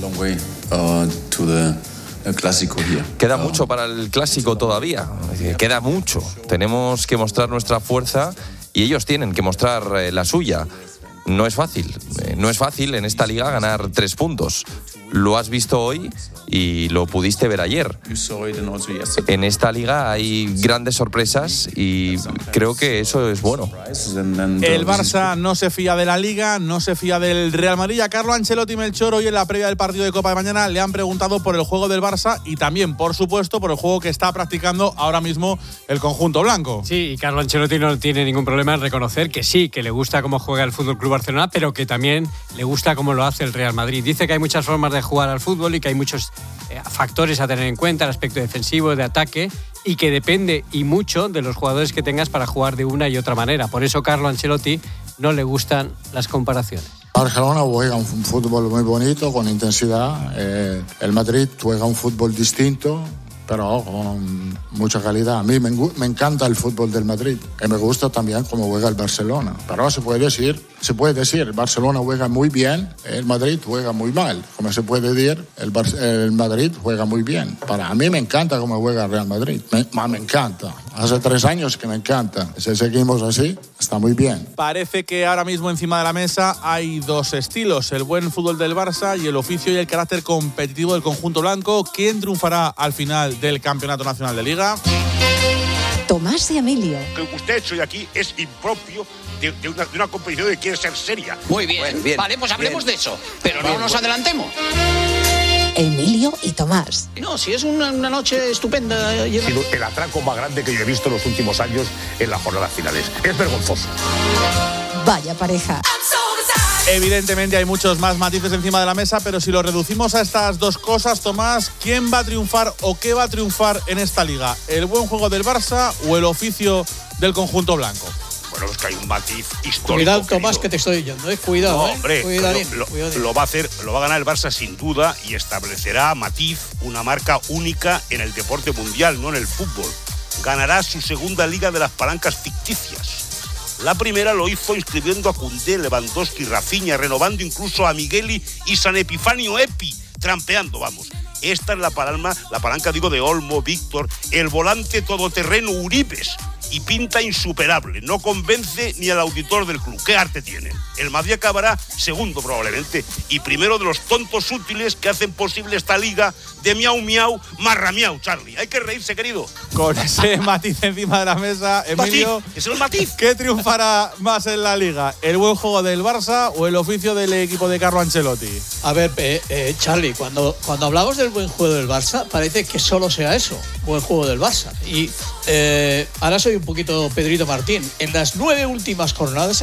Queda mucho para el clásico todavía, queda mucho. Tenemos que mostrar nuestra fuerza y ellos tienen que mostrar la suya. No es fácil en esta liga ganar 3 puntos. Lo has visto hoy y lo pudiste ver ayer. En esta liga hay grandes sorpresas y creo que eso es bueno. El Barça no se fía de la Liga, no se fía del Real Madrid. A Carlo Ancelotti, Melchor, hoy en la previa del partido de Copa de mañana le han preguntado por el juego del Barça y también, por supuesto, por el juego que está practicando ahora mismo el conjunto blanco. Sí, y Carlo Ancelotti no tiene ningún problema en reconocer que sí, que le gusta cómo juega el FC Barcelona, pero que también le gusta cómo lo hace el Real Madrid. Dice que hay muchas formas de jugar al fútbol y que hay muchos factores a tener en cuenta, el aspecto defensivo, de ataque, y que depende y mucho de los jugadores que tengas para jugar de una y otra manera. Por eso Carlo Ancelotti no le gustan las comparaciones. Barcelona juega un fútbol muy bonito, con intensidad. El Madrid juega un fútbol distinto, pero con mucha calidad. A mí me encanta el fútbol del Madrid y me gusta también cómo juega el Barcelona. Pero se puede decir, el Barcelona juega muy bien, el Madrid juega muy mal. Como se puede decir, el Madrid juega muy bien. Para mí me encanta cómo juega el Real Madrid. Me encanta. Hace 3 años que me encanta. Si seguimos así, está muy bien. Parece que ahora mismo encima de la mesa hay 2 estilos, el buen fútbol del Barça y el oficio y el carácter competitivo del conjunto blanco. ¿Quién triunfará al final del Campeonato Nacional de Liga? Tomás y Emilio. Lo que usted ha hecho hoy aquí es impropio de una competición que quiere ser seria. Muy bien. Vale, pues hablemos de eso, pero no nos adelantemos. Emilio y Tomás. No, si es una noche estupenda. Ha sido el atraco más grande que yo he visto en los últimos años en las jornadas finales. Es vergonzoso. Vaya pareja. Evidentemente hay muchos más matices encima de la mesa, pero si lo reducimos a estas 2 cosas, Tomás, ¿quién va a triunfar o qué va a triunfar en esta liga? ¿El buen juego del Barça o el oficio del conjunto blanco? Bueno, es que hay un matiz histórico. Cuidado, Tomás, que te estoy oyendo, Cuidado, no, hombre, Cuidadín. Lo va a ganar el Barça sin duda y establecerá matiz, una marca única en el deporte mundial, no en el fútbol. Ganará su segunda liga de las palancas ficticias. La primera lo hizo inscribiendo a Koundé, Lewandowski, Rafinha, renovando incluso a Migueli y San Epifanio Epi, trampeando, vamos. Esta es la palanca de Olmo, Víctor, el volante todoterreno Uribes. Y pinta insuperable, no convence ni al auditor del club. ¿Qué arte tiene? El Madrid acabará segundo probablemente y primero de los tontos útiles que hacen posible esta liga de miau miau marra miau, Charlie. Hay que reírse, querido. Con ese matiz encima de la mesa, Emilio, ¿es el matiz? ¿Qué triunfará más en la liga? ¿El buen juego del Barça o el oficio del equipo de Carlo Ancelotti? A ver, Charlie, cuando hablamos del buen juego del Barça, parece que solo sea eso, buen juego del Barça. Y ahora soy un poquito Pedrito Martín. En las 9 últimas jornadas,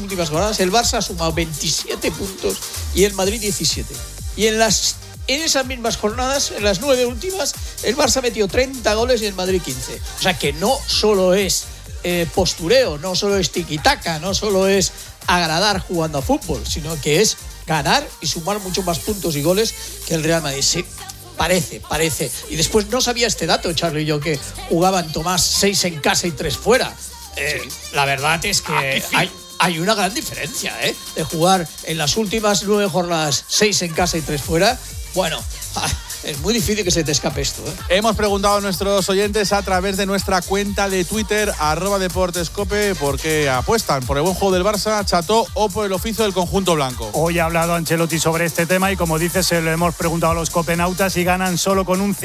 el Barça ha sumado 27 puntos y el Madrid 17. Y en esas mismas jornadas, en las 9 últimas, el Barça metió 30 goles y el Madrid 15. O sea que no solo es postureo, no solo es tiquitaca, no solo es agradar jugando a fútbol, sino que es ganar y sumar mucho más puntos y goles que el Real Madrid. Sí, parece. Y después no sabía este dato, Charlie y yo, que jugaban Tomás 6 en casa y 3 fuera. Sí. La verdad es que hay una gran diferencia, de jugar en las últimas 9 jornadas 6 en casa y 3 fuera. Bueno, es muy difícil que se te escape esto. Hemos preguntado a nuestros oyentes a través de nuestra cuenta de Twitter, @deportescope, por qué apuestan, por el buen juego del Barça, Cható, o por el oficio del conjunto blanco. Hoy ha hablado Ancelotti sobre este tema y, como dices, se lo hemos preguntado a los copenautas y ganan solo con un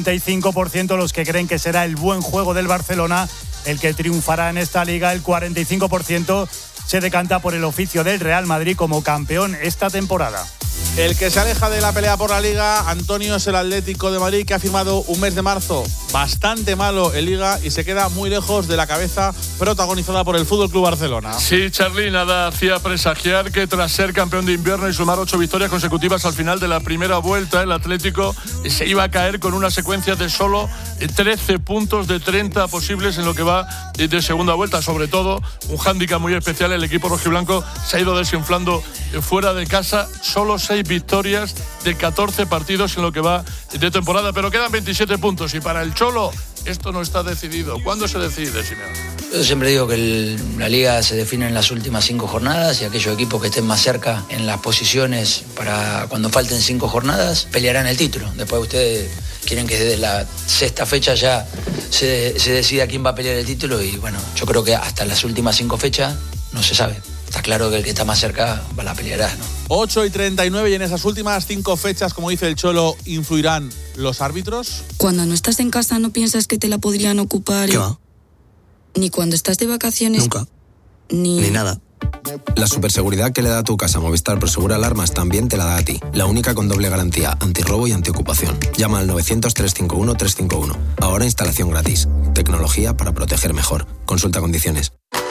55% los que creen que será el buen juego del Barcelona el que triunfará en esta liga. El 45% se decanta por el oficio del Real Madrid como campeón esta temporada. El que se aleja de la pelea por la Liga, Antonio, es el Atlético de Madrid, que ha firmado un mes de marzo bastante malo en Liga y se queda muy lejos de la cabeza protagonizada por el FC Barcelona. Sí, Charly, nada hacía presagiar que tras ser campeón de invierno y sumar 8 victorias consecutivas al final de la primera vuelta, el Atlético se iba a caer con una secuencia de solo 13 puntos de 30 posibles en lo que va de segunda vuelta. Sobre todo, un hándicap muy especial, el equipo rojiblanco se ha ido desinflando fuera de casa, solo 6 victorias de 14 partidos en lo que va de temporada, pero quedan 27 puntos y para el Cholo esto no está decidido. ¿Cuándo se decide, Simeone? Yo siempre digo que la Liga se define en las últimas 5 jornadas y aquellos equipos que estén más cerca en las posiciones para cuando falten 5 jornadas pelearán el título. Después ustedes quieren que desde la 6ª fecha ya se decida quién va a pelear el título y bueno, yo creo que hasta las últimas 5 fechas no se sabe. Está claro que el que está más cerca la peleará, ¿no? 8:39 y en esas últimas 5 fechas, como dice el Cholo, ¿influirán los árbitros? Cuando no estás en casa no piensas que te la podrían ocupar. ¿Qué va? Ni cuando estás de vacaciones. Nunca. Ni nada. La superseguridad que le da a tu casa Movistar Prosegur Alarmas también te la da a ti. La única con doble garantía, antirrobo y antiocupación. Llama al 900-351-351. Ahora instalación gratis. Tecnología para proteger mejor. Consulta condiciones.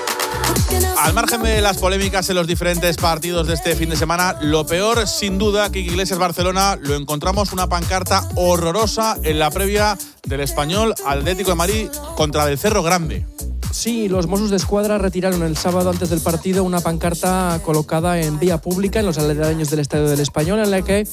Al margen de las polémicas en los diferentes partidos de este fin de semana, lo peor, sin duda, que Iglesias-Barcelona lo encontramos una pancarta horrorosa en la previa del Español Atlético de Madrid contra del Cerro Grande. Sí, los Mossos de Escuadra retiraron el sábado antes del partido una pancarta colocada en vía pública en los aledaños del Estadio del Español en la que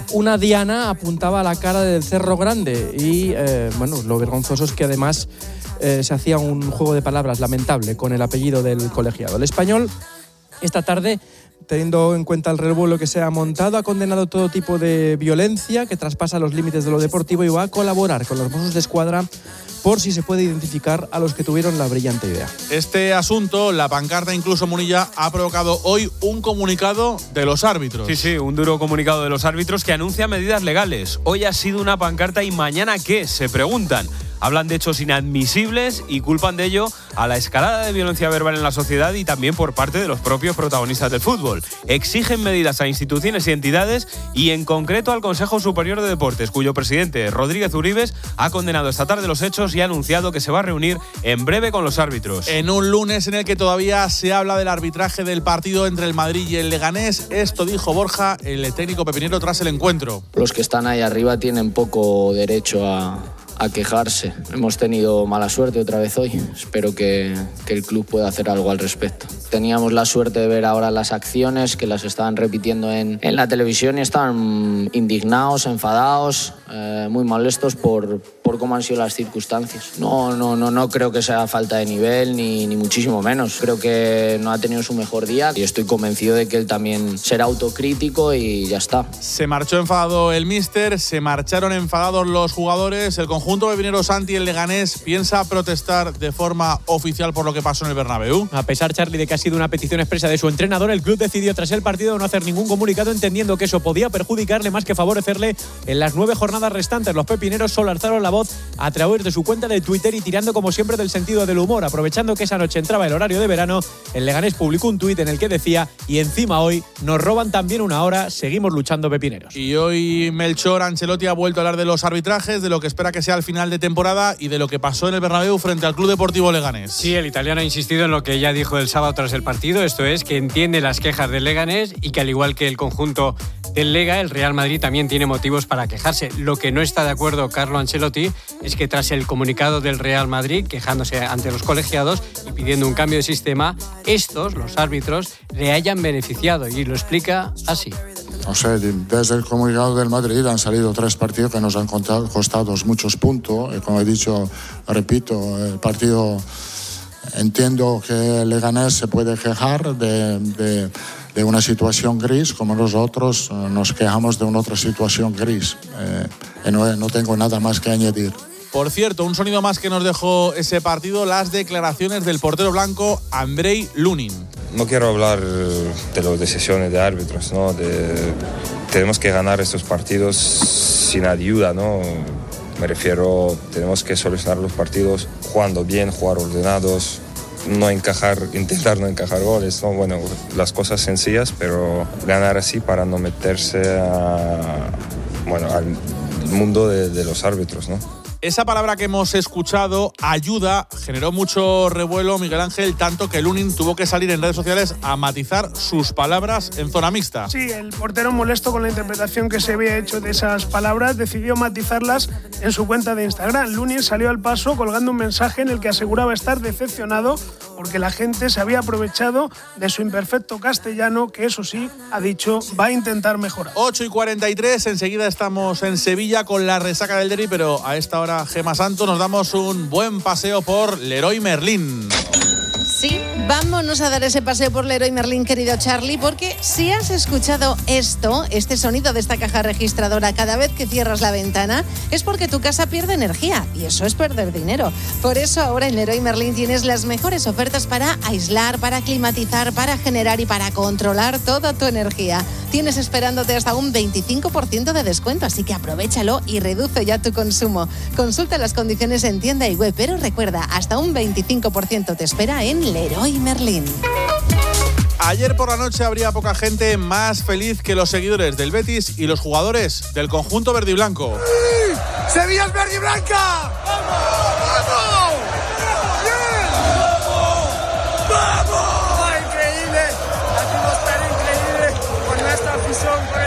una diana apuntaba a la cara del Cerro Grande y lo vergonzoso es que además se hacía un juego de palabras lamentable con el apellido del colegiado. El Español esta tarde, teniendo en cuenta el revuelo que se ha montado, ha condenado todo tipo de violencia que traspasa los límites de lo deportivo y va a colaborar con los Mossos de Escuadra por si se puede identificar a los que tuvieron la brillante idea. Este asunto, la pancarta incluso Munilla, ha provocado hoy un comunicado de los árbitros. Sí, un duro comunicado de los árbitros que anuncia medidas legales. Hoy ha sido una pancarta y mañana ¿qué? Se preguntan. Hablan de hechos inadmisibles y culpan de ello a la escalada de violencia verbal en la sociedad y también por parte de los propios protagonistas del fútbol. Exigen medidas a instituciones y entidades y en concreto al Consejo Superior de Deportes, cuyo presidente Rodríguez Uribes ha condenado esta tarde los hechos y ha anunciado que se va a reunir en breve con los árbitros. En un lunes en el que todavía se habla del arbitraje del partido entre el Madrid y el Leganés, esto dijo Borja, el técnico pepinero, tras el encuentro. Los que están ahí arriba tienen poco derecho a quejarse. Hemos tenido mala suerte otra vez hoy. Espero que el club pueda hacer algo al respecto. Teníamos la suerte de ver ahora las acciones que las estaban repitiendo en la televisión y estaban indignados, enfadados, muy molestos por cómo han sido las circunstancias. No creo que sea falta de nivel ni muchísimo menos. Creo que no ha tenido su mejor día y estoy convencido de que él también será autocrítico y ya está. Se marchó enfadado el míster, se marcharon enfadados los jugadores. El conjunto pepinero Santi, el Leganés, piensa protestar de forma oficial por lo que pasó en el Bernabéu. A pesar, Charly, de que ha sido una petición expresa de su entrenador, el club decidió tras el partido no hacer ningún comunicado, entendiendo que eso podía perjudicarle más que favorecerle en las 9 jornadas restantes. Los pepineros solo alzaron la voz a través de su cuenta de Twitter y tirando como siempre del sentido del humor. Aprovechando que esa noche entraba el horario de verano, el Leganés publicó un tuit en el que decía: y encima hoy nos roban también una hora, seguimos luchando pepineros. Y hoy Melchor Ancelotti ha vuelto a hablar de los arbitrajes, de lo que espera que sea el final de temporada y de lo que pasó en el Bernabéu frente al Club Deportivo Leganés. Sí, el italiano ha insistido en lo que ya dijo el sábado tras el partido, esto es, que entiende las quejas del Leganés y que al igual que el conjunto del Lega, el Real Madrid también tiene motivos para quejarse. Lo que no está de acuerdo Carlo Ancelotti es que tras el comunicado del Real Madrid, quejándose ante los colegiados y pidiendo un cambio de sistema, estos, los árbitros, le hayan beneficiado y lo explica así. No sé, desde el comunicado del Madrid han salido 3 partidos que nos han costado muchos puntos. Como he dicho, repito, el partido, entiendo que el Leganés se puede quejar de una situación gris, como nosotros nos quejamos de una otra situación gris. No tengo nada más que añadir. Por cierto, un sonido más que nos dejó ese partido, las declaraciones del portero blanco Andrei Lunin. No quiero hablar de las decisiones de árbitros, ¿no? Tenemos que ganar estos partidos sin ayuda, ¿no? Me refiero, tenemos que solucionar los partidos jugando bien, jugar ordenados, intentar no encajar goles, ¿no? Bueno, las cosas sencillas, pero ganar así para no meterse al mundo de los árbitros, ¿no? Esa palabra que hemos escuchado, ayuda, generó mucho revuelo, Miguel Ángel, tanto que Lunin tuvo que salir en redes sociales a matizar sus palabras en zona mixta. Sí, el portero, molesto con la interpretación que se había hecho de esas palabras, decidió matizarlas en su cuenta de Instagram. Lunin salió al paso colgando un mensaje en el que aseguraba estar decepcionado porque la gente se había aprovechado de su imperfecto castellano, que eso sí, ha dicho, va a intentar mejorar. 8:43, enseguida estamos en Sevilla con la resaca del derbi, pero a esta hora, Gemma Santos, nos damos un buen paseo por Leroy Merlin. Sí, vámonos a dar ese paseo por Leroy Merlin, querido Charly, porque si has escuchado este sonido de esta caja registradora cada vez que cierras la ventana, es porque tu casa pierde energía y eso es perder dinero. Por eso ahora en Leroy Merlin tienes las mejores ofertas para aislar, para climatizar, para generar y para controlar toda tu energía. Tienes esperándote hasta un 25% de descuento, así que aprovéchalo y reduce ya tu consumo. Consulta las condiciones en tienda y web, pero recuerda, hasta un 25% te espera en Leroy Merlin. Ayer por la noche habría poca gente más feliz que los seguidores del Betis y los jugadores del conjunto verde y blanco. ¡Sí! ¡Sevilla es verde y blanca! ¡Vamos! ¡Vamos! ¡Bien! ¡Vamos! ¡Vamos! ¡Oh, increíble! La atmósfera increíble con nuestra afición, con el Betis.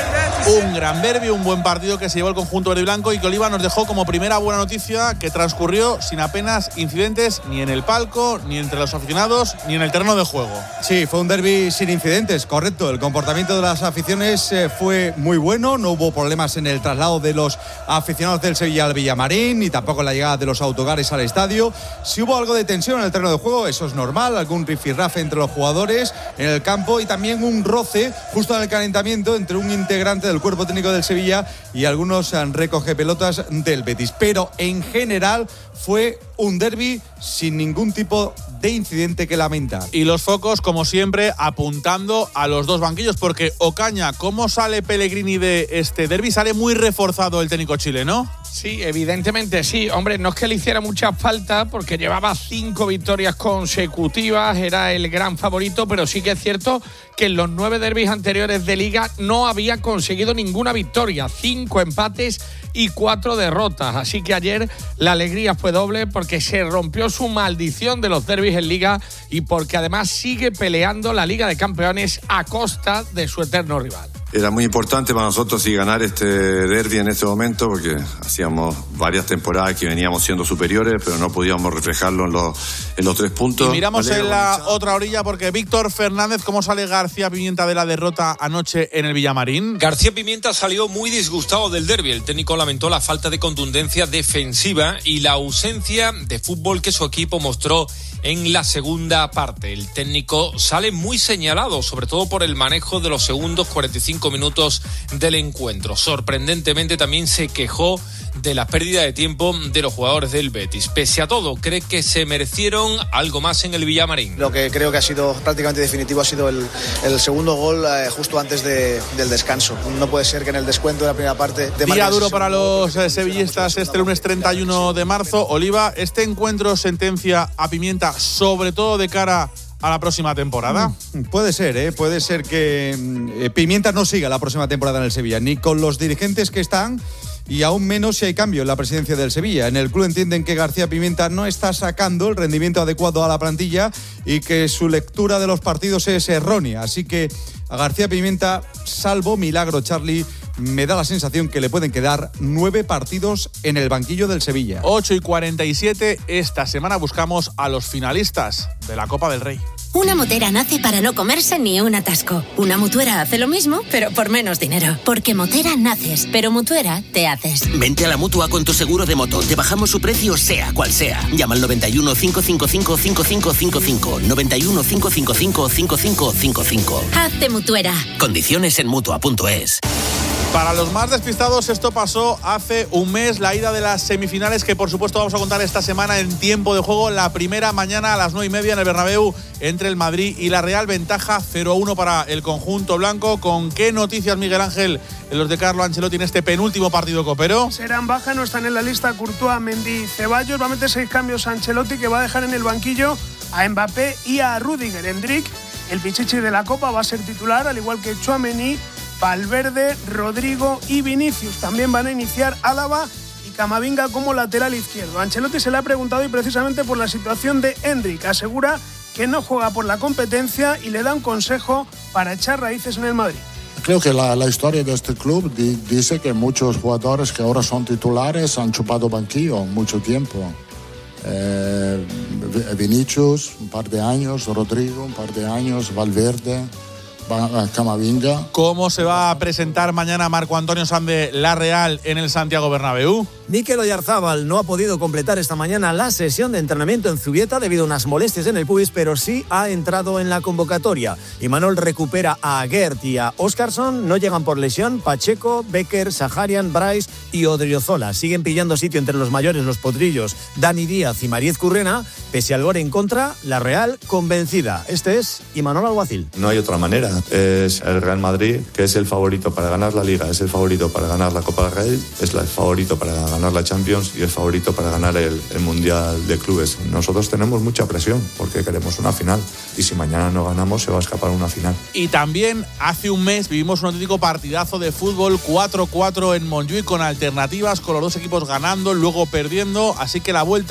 Un gran derbi, un buen partido que se llevó el conjunto verde y blanco y que Oliva nos dejó como primera buena noticia que transcurrió sin apenas incidentes ni en el palco, ni entre los aficionados, ni en el terreno de juego. Sí, fue un derbi sin incidentes, correcto. El comportamiento de las aficiones fue muy bueno, no hubo problemas en el traslado de los aficionados del Sevilla al Villamarín, ni tampoco en la llegada de los autocares al estadio. Si hubo algo de tensión en el terreno de juego, eso es normal, algún rifirrafe entre los jugadores en el campo y también un roce justo en el calentamiento entre un integrante del cuerpo técnico del Sevilla y algunos recogepelotas del Betis. Pero en general fue un derbi sin ningún tipo de incidente que lamentar. Y los focos, como siempre, apuntando a los dos banquillos, porque Ocaña, ¿cómo sale Pellegrini de este derbi? Sale muy reforzado el técnico chileno. Sí, evidentemente sí. Hombre, no es que le hiciera mucha falta porque llevaba 5 victorias consecutivas, era el gran favorito, pero sí que es cierto que en los 9 derbis anteriores de Liga no había conseguido ninguna victoria, 5 empates y 4 derrotas. Así que ayer la alegría fue doble porque se rompió su maldición de los derbis en Liga y porque además sigue peleando la Liga de Campeones a costa de su eterno rival. Era muy importante para nosotros ganar este derbi en este momento porque hacíamos varias temporadas que veníamos siendo superiores, pero no podíamos reflejarlo en los 3 puntos. Y miramos en la otra orilla porque Víctor Fernández, ¿cómo sale García Pimienta de la derrota anoche en el Villamarín? García Pimienta salió muy disgustado del derbi. El técnico lamentó la falta de contundencia defensiva y la ausencia de fútbol que su equipo mostró en la segunda parte. El técnico sale muy señalado, sobre todo por el manejo de los segundos 45 minutos del encuentro. Sorprendentemente también se quejó de la pérdida de tiempo de los jugadores del Betis. Pese a todo, cree que se merecieron algo más en el Villamarín. Lo que creo que ha sido prácticamente definitivo ha sido el segundo gol justo antes del descanso. No puede ser que en el descuento de la primera parte... Día duro para los sevillistas este lunes 31 de marzo. Oliva, ¿este encuentro sentencia a Pimienta sobre todo de cara a la próxima temporada? Puede ser que Pimienta no siga la próxima temporada en el Sevilla, ni con los dirigentes que están y aún menos si hay cambio en la presidencia del Sevilla. En el club entienden que García Pimienta no está sacando el rendimiento adecuado a la plantilla y que su lectura de los partidos es errónea. Así que a García Pimienta, salvo milagro, Charlie, me da la sensación que le pueden quedar 9 partidos en el banquillo del Sevilla. 8:47, esta semana buscamos a los finalistas de la Copa del Rey. Una motera nace para no comerse ni un atasco. Una mutuera hace lo mismo, pero por menos dinero. Porque motera naces, pero mutuera te haces. Vente a la Mutua con tu seguro de moto. Te bajamos su precio sea cual sea. Llama al 91 555 5555. 91 555 5555. Hazte mutuera. Condiciones en Mutua.es. Para los más despistados, esto pasó hace un mes, la ida de las semifinales, que por supuesto vamos a contar esta semana en tiempo de juego. La primera mañana a las 9:30 en el Bernabéu entre el Madrid y la Real. Ventaja 0-1 para el conjunto blanco. ¿Con qué noticias, Miguel Ángel, en los de Carlo Ancelotti en este penúltimo partido copero? Serán baja, no están en la lista Courtois, Mendy y Ceballos. Va a meter 6 cambios a Ancelotti, que va a dejar en el banquillo a Mbappé y a Rüdiger. Endrick, el pichichi de la Copa, va a ser titular, al igual que Tchouaméni, Valverde, Rodrigo y Vinicius. También van a iniciar Álava y Camavinga como lateral izquierdo. Ancelotti se le ha preguntado y precisamente por la situación de Endrick. Asegura que no juega por la competencia y le da un consejo para echar raíces en el Madrid. Creo que la historia de este club dice que muchos jugadores que ahora son titulares han chupado banquillo mucho tiempo. Vinicius, un par de años, Rodrigo, un par de años, Valverde, Camavinga. ¿Cómo se va a presentar mañana Marco Antonio Sanz de la Real en el Santiago Bernabéu? Mikel Oyarzábal no ha podido completar esta mañana la sesión de entrenamiento en Zubieta debido a unas molestias en el pubis, pero sí ha entrado en la convocatoria. Imanol recupera a Aguert y a Óscarson, no llegan por lesión Pacheco, Becker, Saharian, Bryce y Odriozola. Siguen pillando sitio entre los mayores, los potrillos, Dani Díaz y Mariez Currena. Pese al gol en contra, la Real convencida. Este es Imanol Alguacil. No hay otra manera. Es el Real Madrid, que es el favorito para ganar la Liga, es el favorito para ganar la Copa del Rey, es el favorito para ganar la Champions y es favorito para ganar el Mundial de Clubes. Nosotros tenemos mucha presión porque queremos una final y si mañana no ganamos se va a escapar una final. Y también hace un mes vivimos un auténtico partidazo de fútbol, 4-4 en Montjuïc, con alternativas, con los dos equipos ganando, luego perdiendo, así que la vuelta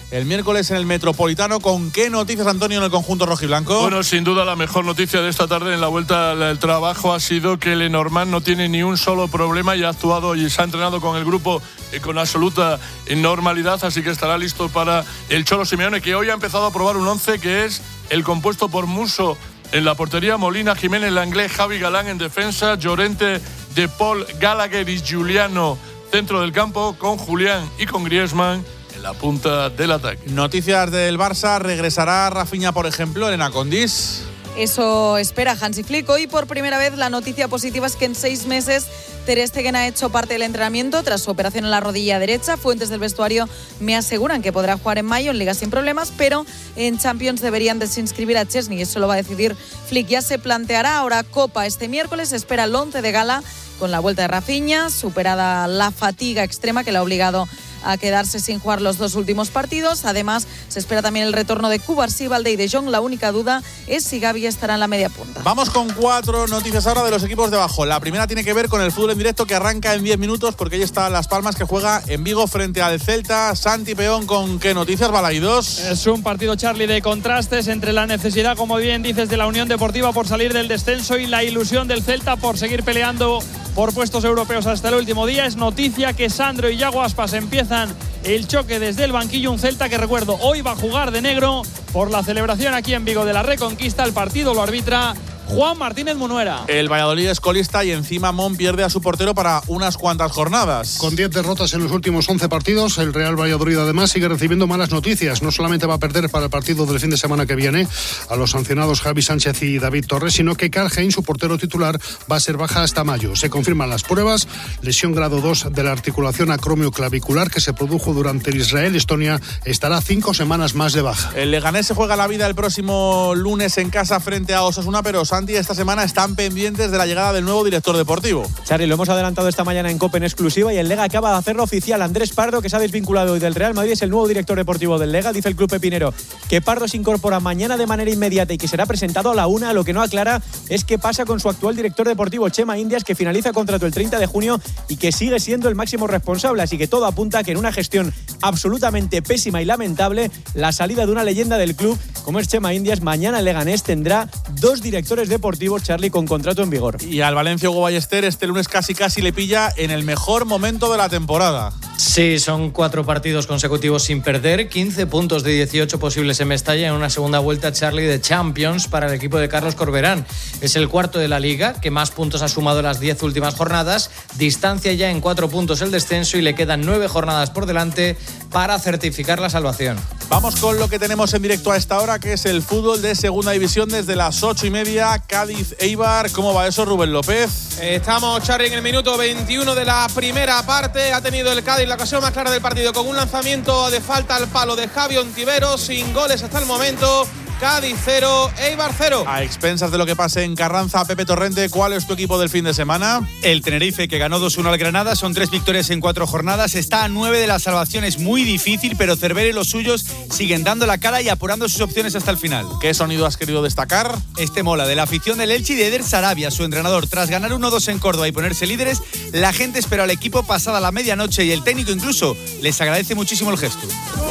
el miércoles en el Metropolitano. ¿Con qué noticias, Antonio, en el conjunto rojiblanco? Bueno, sin duda la mejor noticia de esta tarde en la vuelta al trabajo ha sido que Lenormand no tiene ni un solo problema y ha actuado y se ha entrenado con el grupo con absoluta normalidad, así que estará listo para el Cholo Simeone, que hoy ha empezado a probar un 11 que es el compuesto por Musso en la portería, Molina, Jiménez, Langlais, Javi Galán en defensa, Llorente, De Paul, Gallagher y Giuliano centro del campo, con Julián y con Griezmann en la punta del ataque. Noticias del Barça, regresará Rafinha, por ejemplo, Elena Condis. Eso espera Hansi Flick. Hoy por primera vez la noticia positiva es que en 6 meses Ter Stegen ha hecho parte del entrenamiento tras su operación en la rodilla derecha. Fuentes del vestuario me aseguran que podrá jugar en mayo en Liga sin problemas, pero en Champions deberían desinscribir a Chesney. Eso lo va a decidir Flick. Ya se planteará ahora Copa este miércoles. Se espera el 11 de gala con la vuelta de Rafinha, superada la fatiga extrema que le ha obligado a quedarse sin jugar los 2 últimos partidos. Además, se espera también el retorno de Cubarsí, Valde y De Jong. La única duda es si Gavi estará en la media punta. Vamos con 4 noticias ahora de los equipos de abajo. La primera tiene que ver con el fútbol en directo, que arranca en 10 minutos, porque ahí está Las Palmas, que juega en Vigo frente al Celta. Santi Peón, ¿con qué noticias, Balaidos? Es un partido, Charlie, de contrastes entre la necesidad, como bien dices, de la Unión Deportiva por salir del descenso y la ilusión del Celta por seguir peleando por puestos europeos hasta el último día. Es noticia que Sandro y Yago Aspas empiezan el choque desde el banquillo. Un Celta que, recuerdo, hoy va a jugar de negro por la celebración aquí en Vigo de la Reconquista. El partido lo arbitra Juan Martínez Munuera. El Valladolid es colista y encima Mon pierde a su portero para unas cuantas jornadas. Con 10 derrotas en los últimos 11 partidos, el Real Valladolid además sigue recibiendo malas noticias. No solamente va a perder para el partido del fin de semana que viene a los sancionados Javi Sánchez y David Torres, sino que Karl-Heinz, su portero titular, va a ser baja hasta mayo. Se confirman las pruebas, lesión grado 2 de la articulación acromioclavicular que se produjo durante el Israel-Estonia, estará 5 semanas más de baja. El Leganés se juega la vida el próximo lunes en casa frente a Osasuna, pero Santi, esta semana están pendientes de la llegada del nuevo director deportivo. Charly, lo hemos adelantado esta mañana en COPE en exclusiva y el Lega acaba de hacerlo oficial. Andrés Pardo, que se ha desvinculado hoy del Real Madrid, es el nuevo director deportivo del Lega. Dice el club pepinero que Pardo se incorpora mañana de manera inmediata y que será presentado a la 1. Lo que no aclara es qué pasa con su actual director deportivo, Chema Indias, que finaliza contrato el 30 de junio y que sigue siendo el máximo responsable. Así que todo apunta a que en una gestión absolutamente pésima y lamentable, la salida de una leyenda del club como es Chema Indias, mañana el Leganés tendrá 2 directores deportivos, Charly, con contrato en vigor. Y al Valencia Hugo Ballester este lunes casi le pilla en el mejor momento de la temporada. Sí, son 4 partidos consecutivos sin perder, 15 puntos de 18 posibles en Mestalla en una segunda vuelta, Charly, de Champions para el equipo de Carlos Corberán. Es el cuarto de la Liga, que más puntos ha sumado en las 10 últimas jornadas, distancia ya en 4 puntos el descenso y le quedan 9 jornadas por delante para certificar la salvación. Vamos con lo que tenemos en directo a esta hora, que es el fútbol de segunda división desde las 8:30, Cádiz-Eibar. ¿Cómo va eso, Rubén López? Estamos, Charly, en el minuto 21 de la primera parte. Ha tenido el Cádiz la ocasión más clara del partido con un lanzamiento de falta al palo de Javi Ontiveros, sin goles hasta el momento. Cádiz 0, Eibar 0. A expensas de lo que pase en Carranza, Pepe Torrente, ¿cuál es tu equipo del fin de semana? El Tenerife, que ganó 2-1 al Granada, son 3 victorias en 4 jornadas, está a 9 de la salvación, es muy difícil, pero Cervera y los suyos siguen dando la cara y apurando sus opciones hasta el final. ¿Qué sonido has querido destacar? Este mola, de la afición del Elche y de Eder Sarabia, su entrenador. Tras ganar 1-2 en Córdoba y ponerse líderes, la gente espera al equipo pasada la medianoche y el técnico incluso les agradece muchísimo el gesto.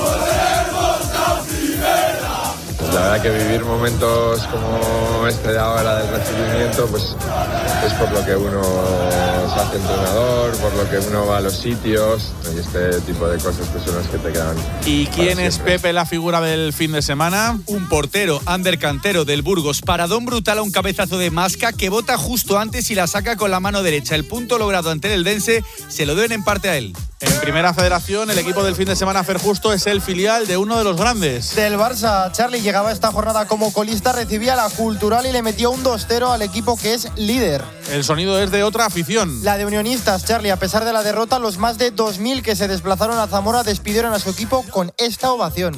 La verdad que vivir momentos como este de ahora del recibimiento, pues es por lo que uno se hace entrenador, por lo que uno va a los sitios, y este tipo de cosas pues son las que te quedan. ¿Y quién es Pepe, la figura del fin de semana? Un portero, Ander Cantero, del Burgos. Paradón brutal a un cabezazo de Masca que bota justo antes y la saca con la mano derecha. El punto logrado ante el Eldense se lo deben en parte a él. En Primera Federación, el equipo del fin de semana, Fer Justo, es el filial de uno de los grandes. Del Barça, Charly llegaba esta jornada como colista, recibía la Cultural y le metió un 2-0 al equipo que es líder. El sonido es de otra afición. La de Unionistas, Charly. A pesar de la derrota, los más de 2.000 que se desplazaron a Zamora despidieron a su equipo con esta ovación.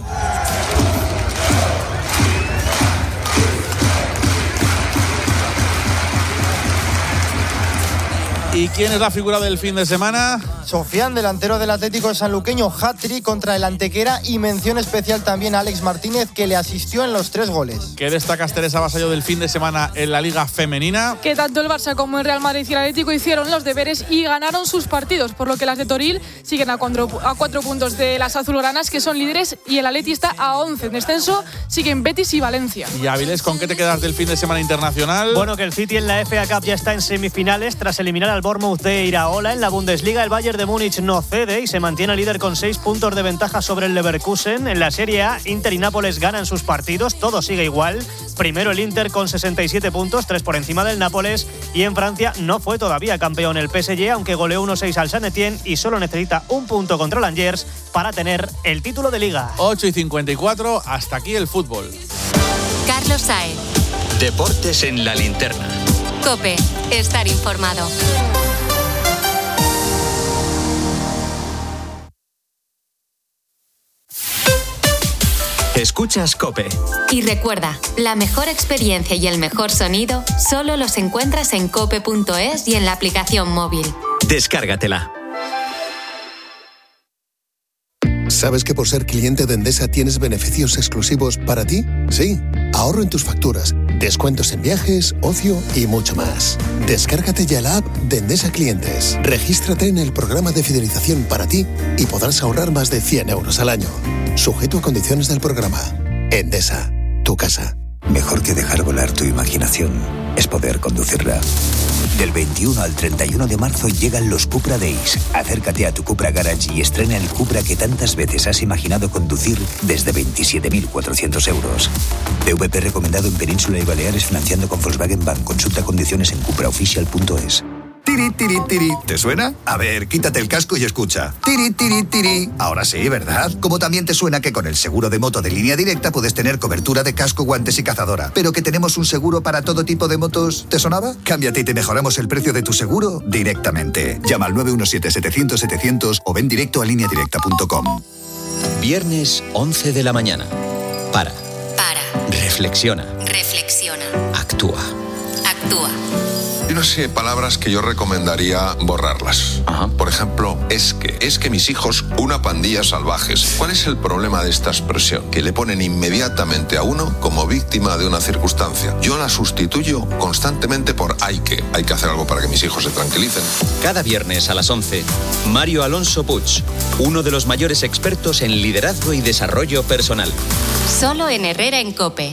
¿Y quién es la figura del fin de semana? Sofian, delantero del Atlético sanluqueño, hat-trick contra el Antequera y mención especial también a Alex Martínez, que le asistió en los 3 goles. ¿Qué destacas, Teresa Vasallo, del fin de semana en la Liga Femenina? Que tanto el Barça como el Real Madrid y el Atlético hicieron los deberes y ganaron sus partidos, por lo que las de Toril siguen a 4 puntos de las azulgranas, que son líderes, y el Atleti está a 11. En descenso siguen Betis y Valencia. Y Avilés, ¿con qué te quedas del fin de semana internacional? Bueno, que el City en la FA Cup ya está en semifinales tras eliminar al Bournemouth de Iraola. En la Bundesliga el Bayern de Múnich no cede y se mantiene líder con 6 puntos de ventaja sobre el Leverkusen. En la Serie A, Inter y Nápoles ganan sus partidos, todo sigue igual. Primero el Inter con 67 puntos, 3 por encima del Nápoles, y en Francia no fue todavía campeón el PSG, aunque goleó 1-6 al Saint-Étienne y solo necesita un punto contra el Angers para tener el título de Liga. 8:54, hasta aquí el fútbol. Carlos Saez. Deportes en la linterna. COPE. Estar informado. Escuchas COPE. Y recuerda, la mejor experiencia y el mejor sonido solo los encuentras en cope.es y en la aplicación móvil. Descárgatela. ¿Sabes que por ser cliente de Endesa tienes beneficios exclusivos para ti? Sí, ahorro en tus facturas, descuentos en viajes, ocio y mucho más. Descárgate ya la app de Endesa Clientes. Regístrate en el programa de fidelización para ti y podrás ahorrar más de 100 euros al año. Sujeto a condiciones del programa. Endesa, tu casa. Mejor que dejar volar tu imaginación es poder conducirla. Del 21 al 31 de marzo llegan los Cupra Days. Acércate a tu Cupra Garage y estrena el Cupra que tantas veces has imaginado conducir desde 27.400 euros. PVP recomendado en Península y Baleares financiando con Volkswagen Bank. Consulta condiciones en cupraofficial.es. Tiri, tiri, tiri. ¿Te suena? A ver, quítate el casco y escucha. Tiri, tiri, tiri. Ahora sí, ¿verdad? Como también te suena que con el seguro de moto de Línea Directa puedes tener cobertura de casco, guantes y cazadora. Pero que tenemos un seguro para todo tipo de motos. ¿Te sonaba? Cámbiate y te mejoramos el precio de tu seguro directamente. Llama al 917-700-700 o ven directo a lineadirecta.com. Viernes 11 de la mañana. Para. Reflexiona. Actúa. Hay una palabras que yo recomendaría borrarlas. Por ejemplo, es que mis hijos, una pandilla salvajes. ¿Cuál es el problema de esta expresión? Que le ponen inmediatamente a uno como víctima de una circunstancia. Yo la sustituyo constantemente por hay que hacer algo para que mis hijos se tranquilicen. Cada viernes a las 11, Mario Alonso Puig, uno de los mayores expertos en liderazgo y desarrollo personal. Solo en Herrera en COPE.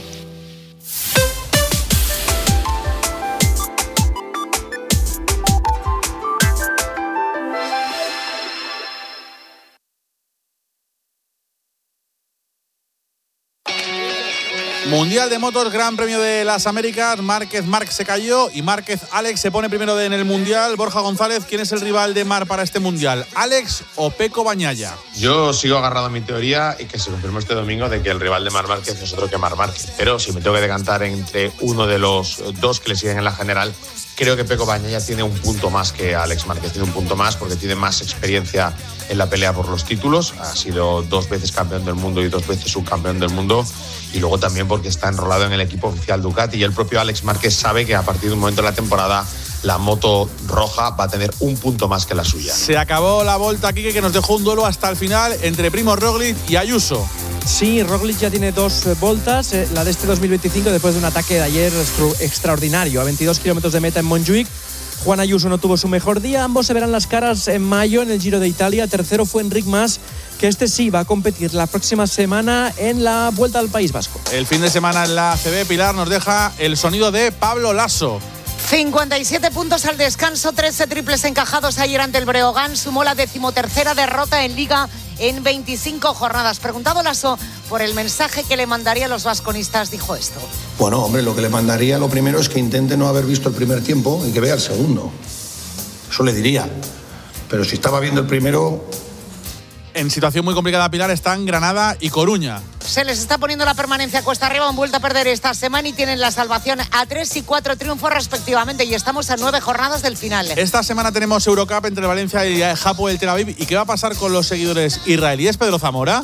Mundial de Motos, Gran Premio de las Américas. Marc se cayó y Alex se pone primero en el Mundial. Borja González, ¿quién es el rival de Marc para este Mundial? ¿Alex o Pecco Bagnaia? Yo sigo agarrado a mi teoría y que se confirmó este domingo de que el rival de Marc Márquez es otro que Marc Márquez. Pero si me tengo que decantar entre uno de los dos que le siguen en la general, creo que Pecco Bagnaia tiene un punto más que Alex Márquez. Tiene un punto más porque tiene más experiencia en la pelea por los títulos. Ha sido 2 veces campeón del mundo y 2 veces subcampeón del mundo. Y luego también porque está enrolado en el equipo oficial Ducati. Y el propio Alex Márquez sabe que a partir de un momento de la temporada la moto roja va a tener un punto más que la suya. Se acabó la Volta aquí, que nos dejó un duelo hasta el final entre Primož Roglič y Ayuso. Sí, Roglič ya tiene 2 voltas, la de este 2025 después de un ataque de ayer extraordinario a 22 kilómetros de meta en Montjuïc. Juan Ayuso no tuvo su mejor día, ambos se verán las caras en mayo en el Giro de Italia. Tercero fue Enric Mas, que este sí va a competir la próxima semana en la Vuelta al País Vasco. El fin de semana en la ACB, Pilar, nos deja el sonido de Pablo Lasso. 57 puntos al descanso, 13 triples encajados ayer ante el Breogán, sumó la 13ª derrota en Liga en 25 jornadas. Preguntado Lasso por el mensaje que le mandaría a los vasconistas, dijo esto. Bueno, hombre, lo que le mandaría, lo primero es que intente no haber visto el primer tiempo y que vea el segundo. Eso le diría. Pero si estaba viendo el primero... En situación muy complicada, Pilar, están Granada y Coruña. Se les está poniendo la permanencia cuesta arriba, han vuelto a perder esta semana y tienen la salvación a 3 y 4 triunfos respectivamente, y estamos a 9 jornadas del final. Esta semana tenemos Eurocup entre Valencia y Hapoel Tel Aviv. ¿Y qué va a pasar con los seguidores israelíes, Pedro Zamora?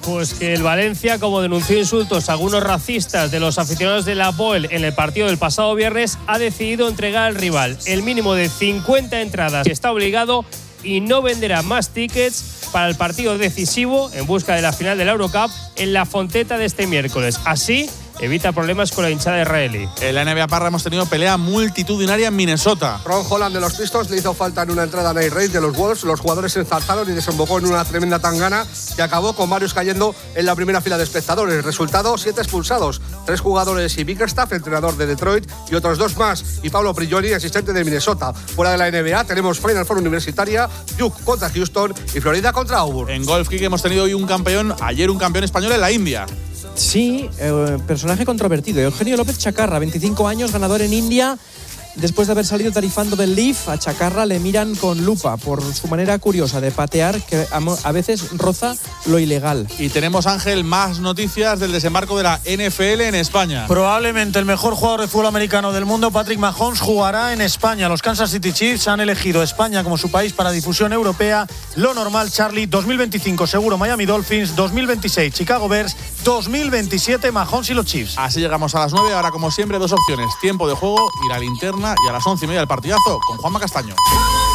Pues que el Valencia, como denunció insultos a algunos racistas de los aficionados de la Apoel en el partido del pasado viernes, ha decidido entregar al rival el mínimo de 50 entradas que está obligado y no venderá más tickets para el partido decisivo en busca de la final de la Eurocup en la Fonteta de este miércoles. Así evita problemas con la hinchada israelí. En la NBA Parra hemos tenido pelea multitudinaria en Minnesota. Ron Holland de los Pistons le hizo falta en una entrada a Nate Reid de los Wolves. Los jugadores se enzarzaron y desembocó en una tremenda tangana que acabó con varios cayendo en la primera fila de espectadores. Resultado, 7 expulsados, 3 jugadores y Bickerstaff, entrenador de Detroit, y otros 2 más. Y Pablo Prigioni, asistente de Minnesota. Fuera de la NBA tenemos Final Four universitaria, Duke contra Houston y Florida contra Auburn. En golf, Kike, hemos tenido hoy un campeón español en la India. Sí, personaje controvertido. Eugenio López Chacarra, 25 años, ganador en India. Después de haber salido tarifando del Leaf, a Chacarra le miran con lupa por su manera curiosa de patear, que a veces roza lo ilegal. Y tenemos, Ángel, más noticias del desembarco de la NFL en España. Probablemente el mejor jugador de fútbol americano del mundo, Patrick Mahomes, jugará en España. Los Kansas City Chiefs han elegido España como su país para difusión europea. Lo normal, Charlie, 2025 seguro Miami Dolphins, 2026 Chicago Bears, 2027 Mahomes y los Chiefs. Así llegamos a las 9, ahora como siempre 2 opciones, tiempo de juego y la linterna, y a las 11:30 el partidazo con Juanma Castaño.